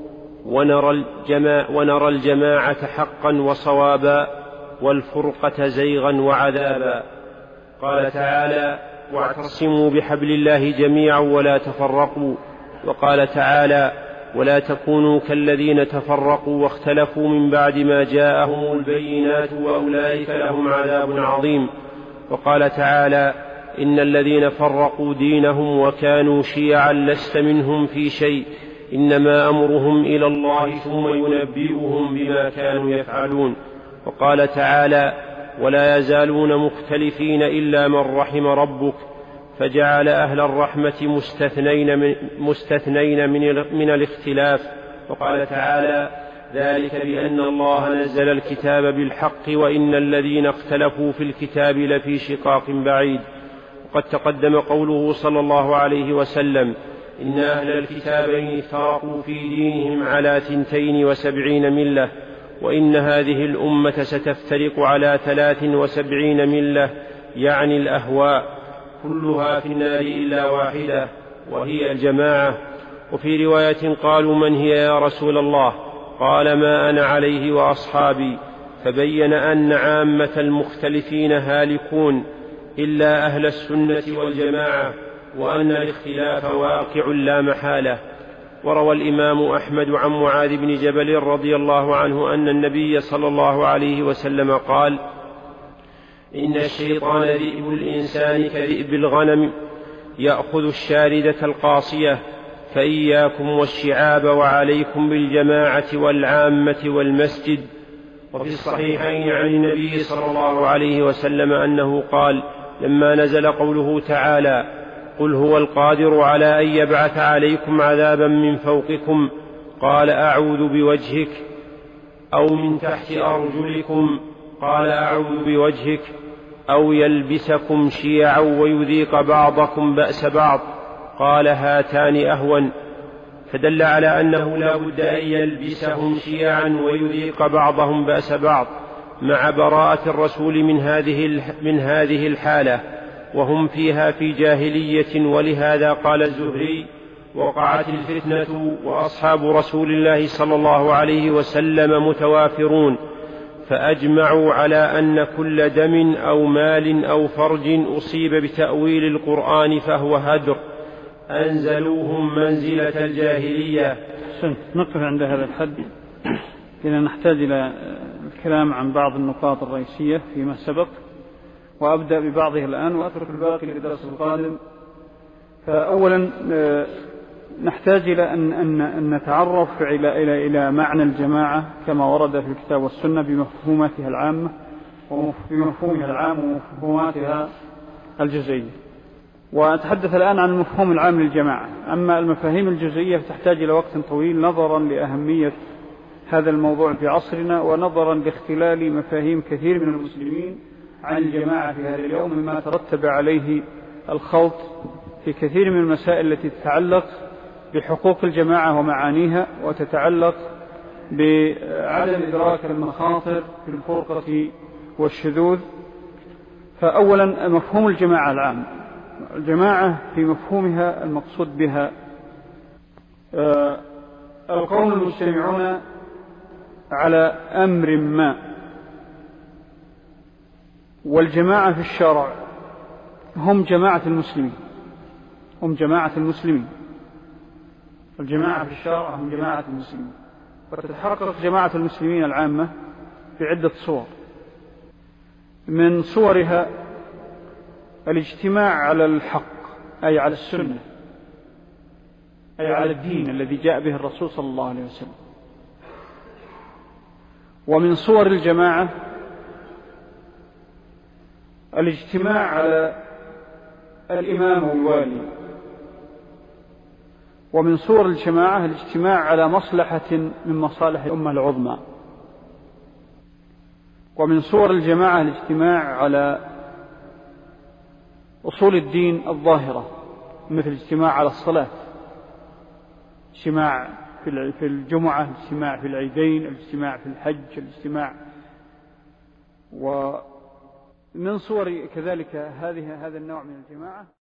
ونرى الجماعة حقا وصوابا والفرقة زيغا وعذابا. قال تعالى واعتصموا بحبل الله جميعا ولا تفرقوا. وقال تعالى ولا تكونوا كالذين تفرقوا واختلفوا من بعد ما جاءهم البينات وأولئك لهم عذاب عظيم. وقال تعالى إن الذين فرقوا دينهم وكانوا شيعا لست منهم في شيء إنما أمرهم إلى الله ثم ينبئهم بما كانوا يفعلون. وقال تعالى ولا يزالون مختلفين إلا من رحم ربك فجعل أهل الرحمة مستثنين من الاختلاف. وقال تعالى ذلك بأن الله نزل الكتاب بالحق وإن الذين اختلفوا في الكتاب لفي شقاق بعيد. وقد تقدم قوله صلى الله عليه وسلم إن أهل الكتابين افترقوا في دينهم على 72 ملة وإن هذه الأمة ستفترق على 73 ملة يعني الأهواء كلها في النار إلا واحدة وهي الجماعة. وفي رواية قالوا من هي يا رسول الله؟ قال ما أنا عليه وأصحابي، فبين أن عامة المختلفين هالكون إلا أهل السنة والجماعة وأن الاختلاف واقع لا محالة. وروى الإمام أحمد عن معاذ بن جبل رضي الله عنه أن النبي صلى الله عليه وسلم قال إن الشيطان ذئب الإنسان كذئب الغنم يأخذ الشاردة القاصية فإياكم والشعاب وعليكم بالجماعة والعامة والمسجد. وفي الصحيحين عن النبي صلى الله عليه وسلم أنه قال لما نزل قوله تعالى قل هو القادر على أن يبعث عليكم عذابا من فوقكم قال أعوذ بوجهك أو من تحت أرجلكم قال أعوذ بوجهك أو يلبسكم شيعا ويذيق بعضكم بأس بعض قال هاتان أهون. فدل على أنه لا بد أن يلبسهم شيعا ويذيق بعضهم بأس بعض مع براءة الرسول من هذه الحالة وهم فيها في جاهلية. ولهذا قال الزهري: وقعت الفتنة وأصحاب رسول الله صلى الله عليه وسلم متوافرون، فأجمعوا على أن كل دم أو مال أو فرج أصيب بتأويل القرآن فهو هدر، أنزلوهم منزلة الجاهلية. نقف عند هذا الحد، إذا نحتاج إلى الكلام عن بعض النقاط الرئيسية فيما سبق، وأبدأ ببعضها الآن وأترك الباقي للدرس القادم. فأولا نحتاج إلى أن نتعرف إلى معنى الجماعة كما ورد في الكتاب والسنة بمفهوماتها العامة وبمفهومها العام ومفهوماتها الجزئية. وأتحدث الآن عن المفهوم العام للجماعة. أما المفاهيم الجزئية فتحتاج إلى وقت طويل نظرا لأهمية هذا الموضوع في عصرنا، ونظرا لاختلال مفاهيم كثير من المسلمين عن الجماعة في هذا اليوم، مما ترتب عليه الخلط في كثير من المسائل التي تتعلق بحقوق الجماعة ومعانيها، وتتعلق بعدم إدراك المخاطر في الفرقة والشذوذ. فأولا مفهوم الجماعة العام. الجماعة في مفهومها المقصود بها القوم المجتمعون على أمر ما. والجماعة في الشرع هم جماعة المسلمين، الجماعة في الشرع هم جماعة المسلمين. فتتحقق جماعة المسلمين العامة في عدة صور. من صورها الاجتماع على الحق، أي على السنة، أي على الدين الذي جاء به الرسول صلى الله عليه وسلم. ومن صور الجماعة الاجتماع على الإمام والوالي. ومن صور الجماعة الاجتماع على مصلحة من مصالح الأمة العظمى. ومن صور الجماعة الاجتماع على أصول الدين الظاهرة، مثل الاجتماع على الصلاة، الاجتماع في الجمعة، الاجتماع في العيدين، الاجتماع في الحج، الاجتماع. ومن صور كذلك هذا النوع من الجماعة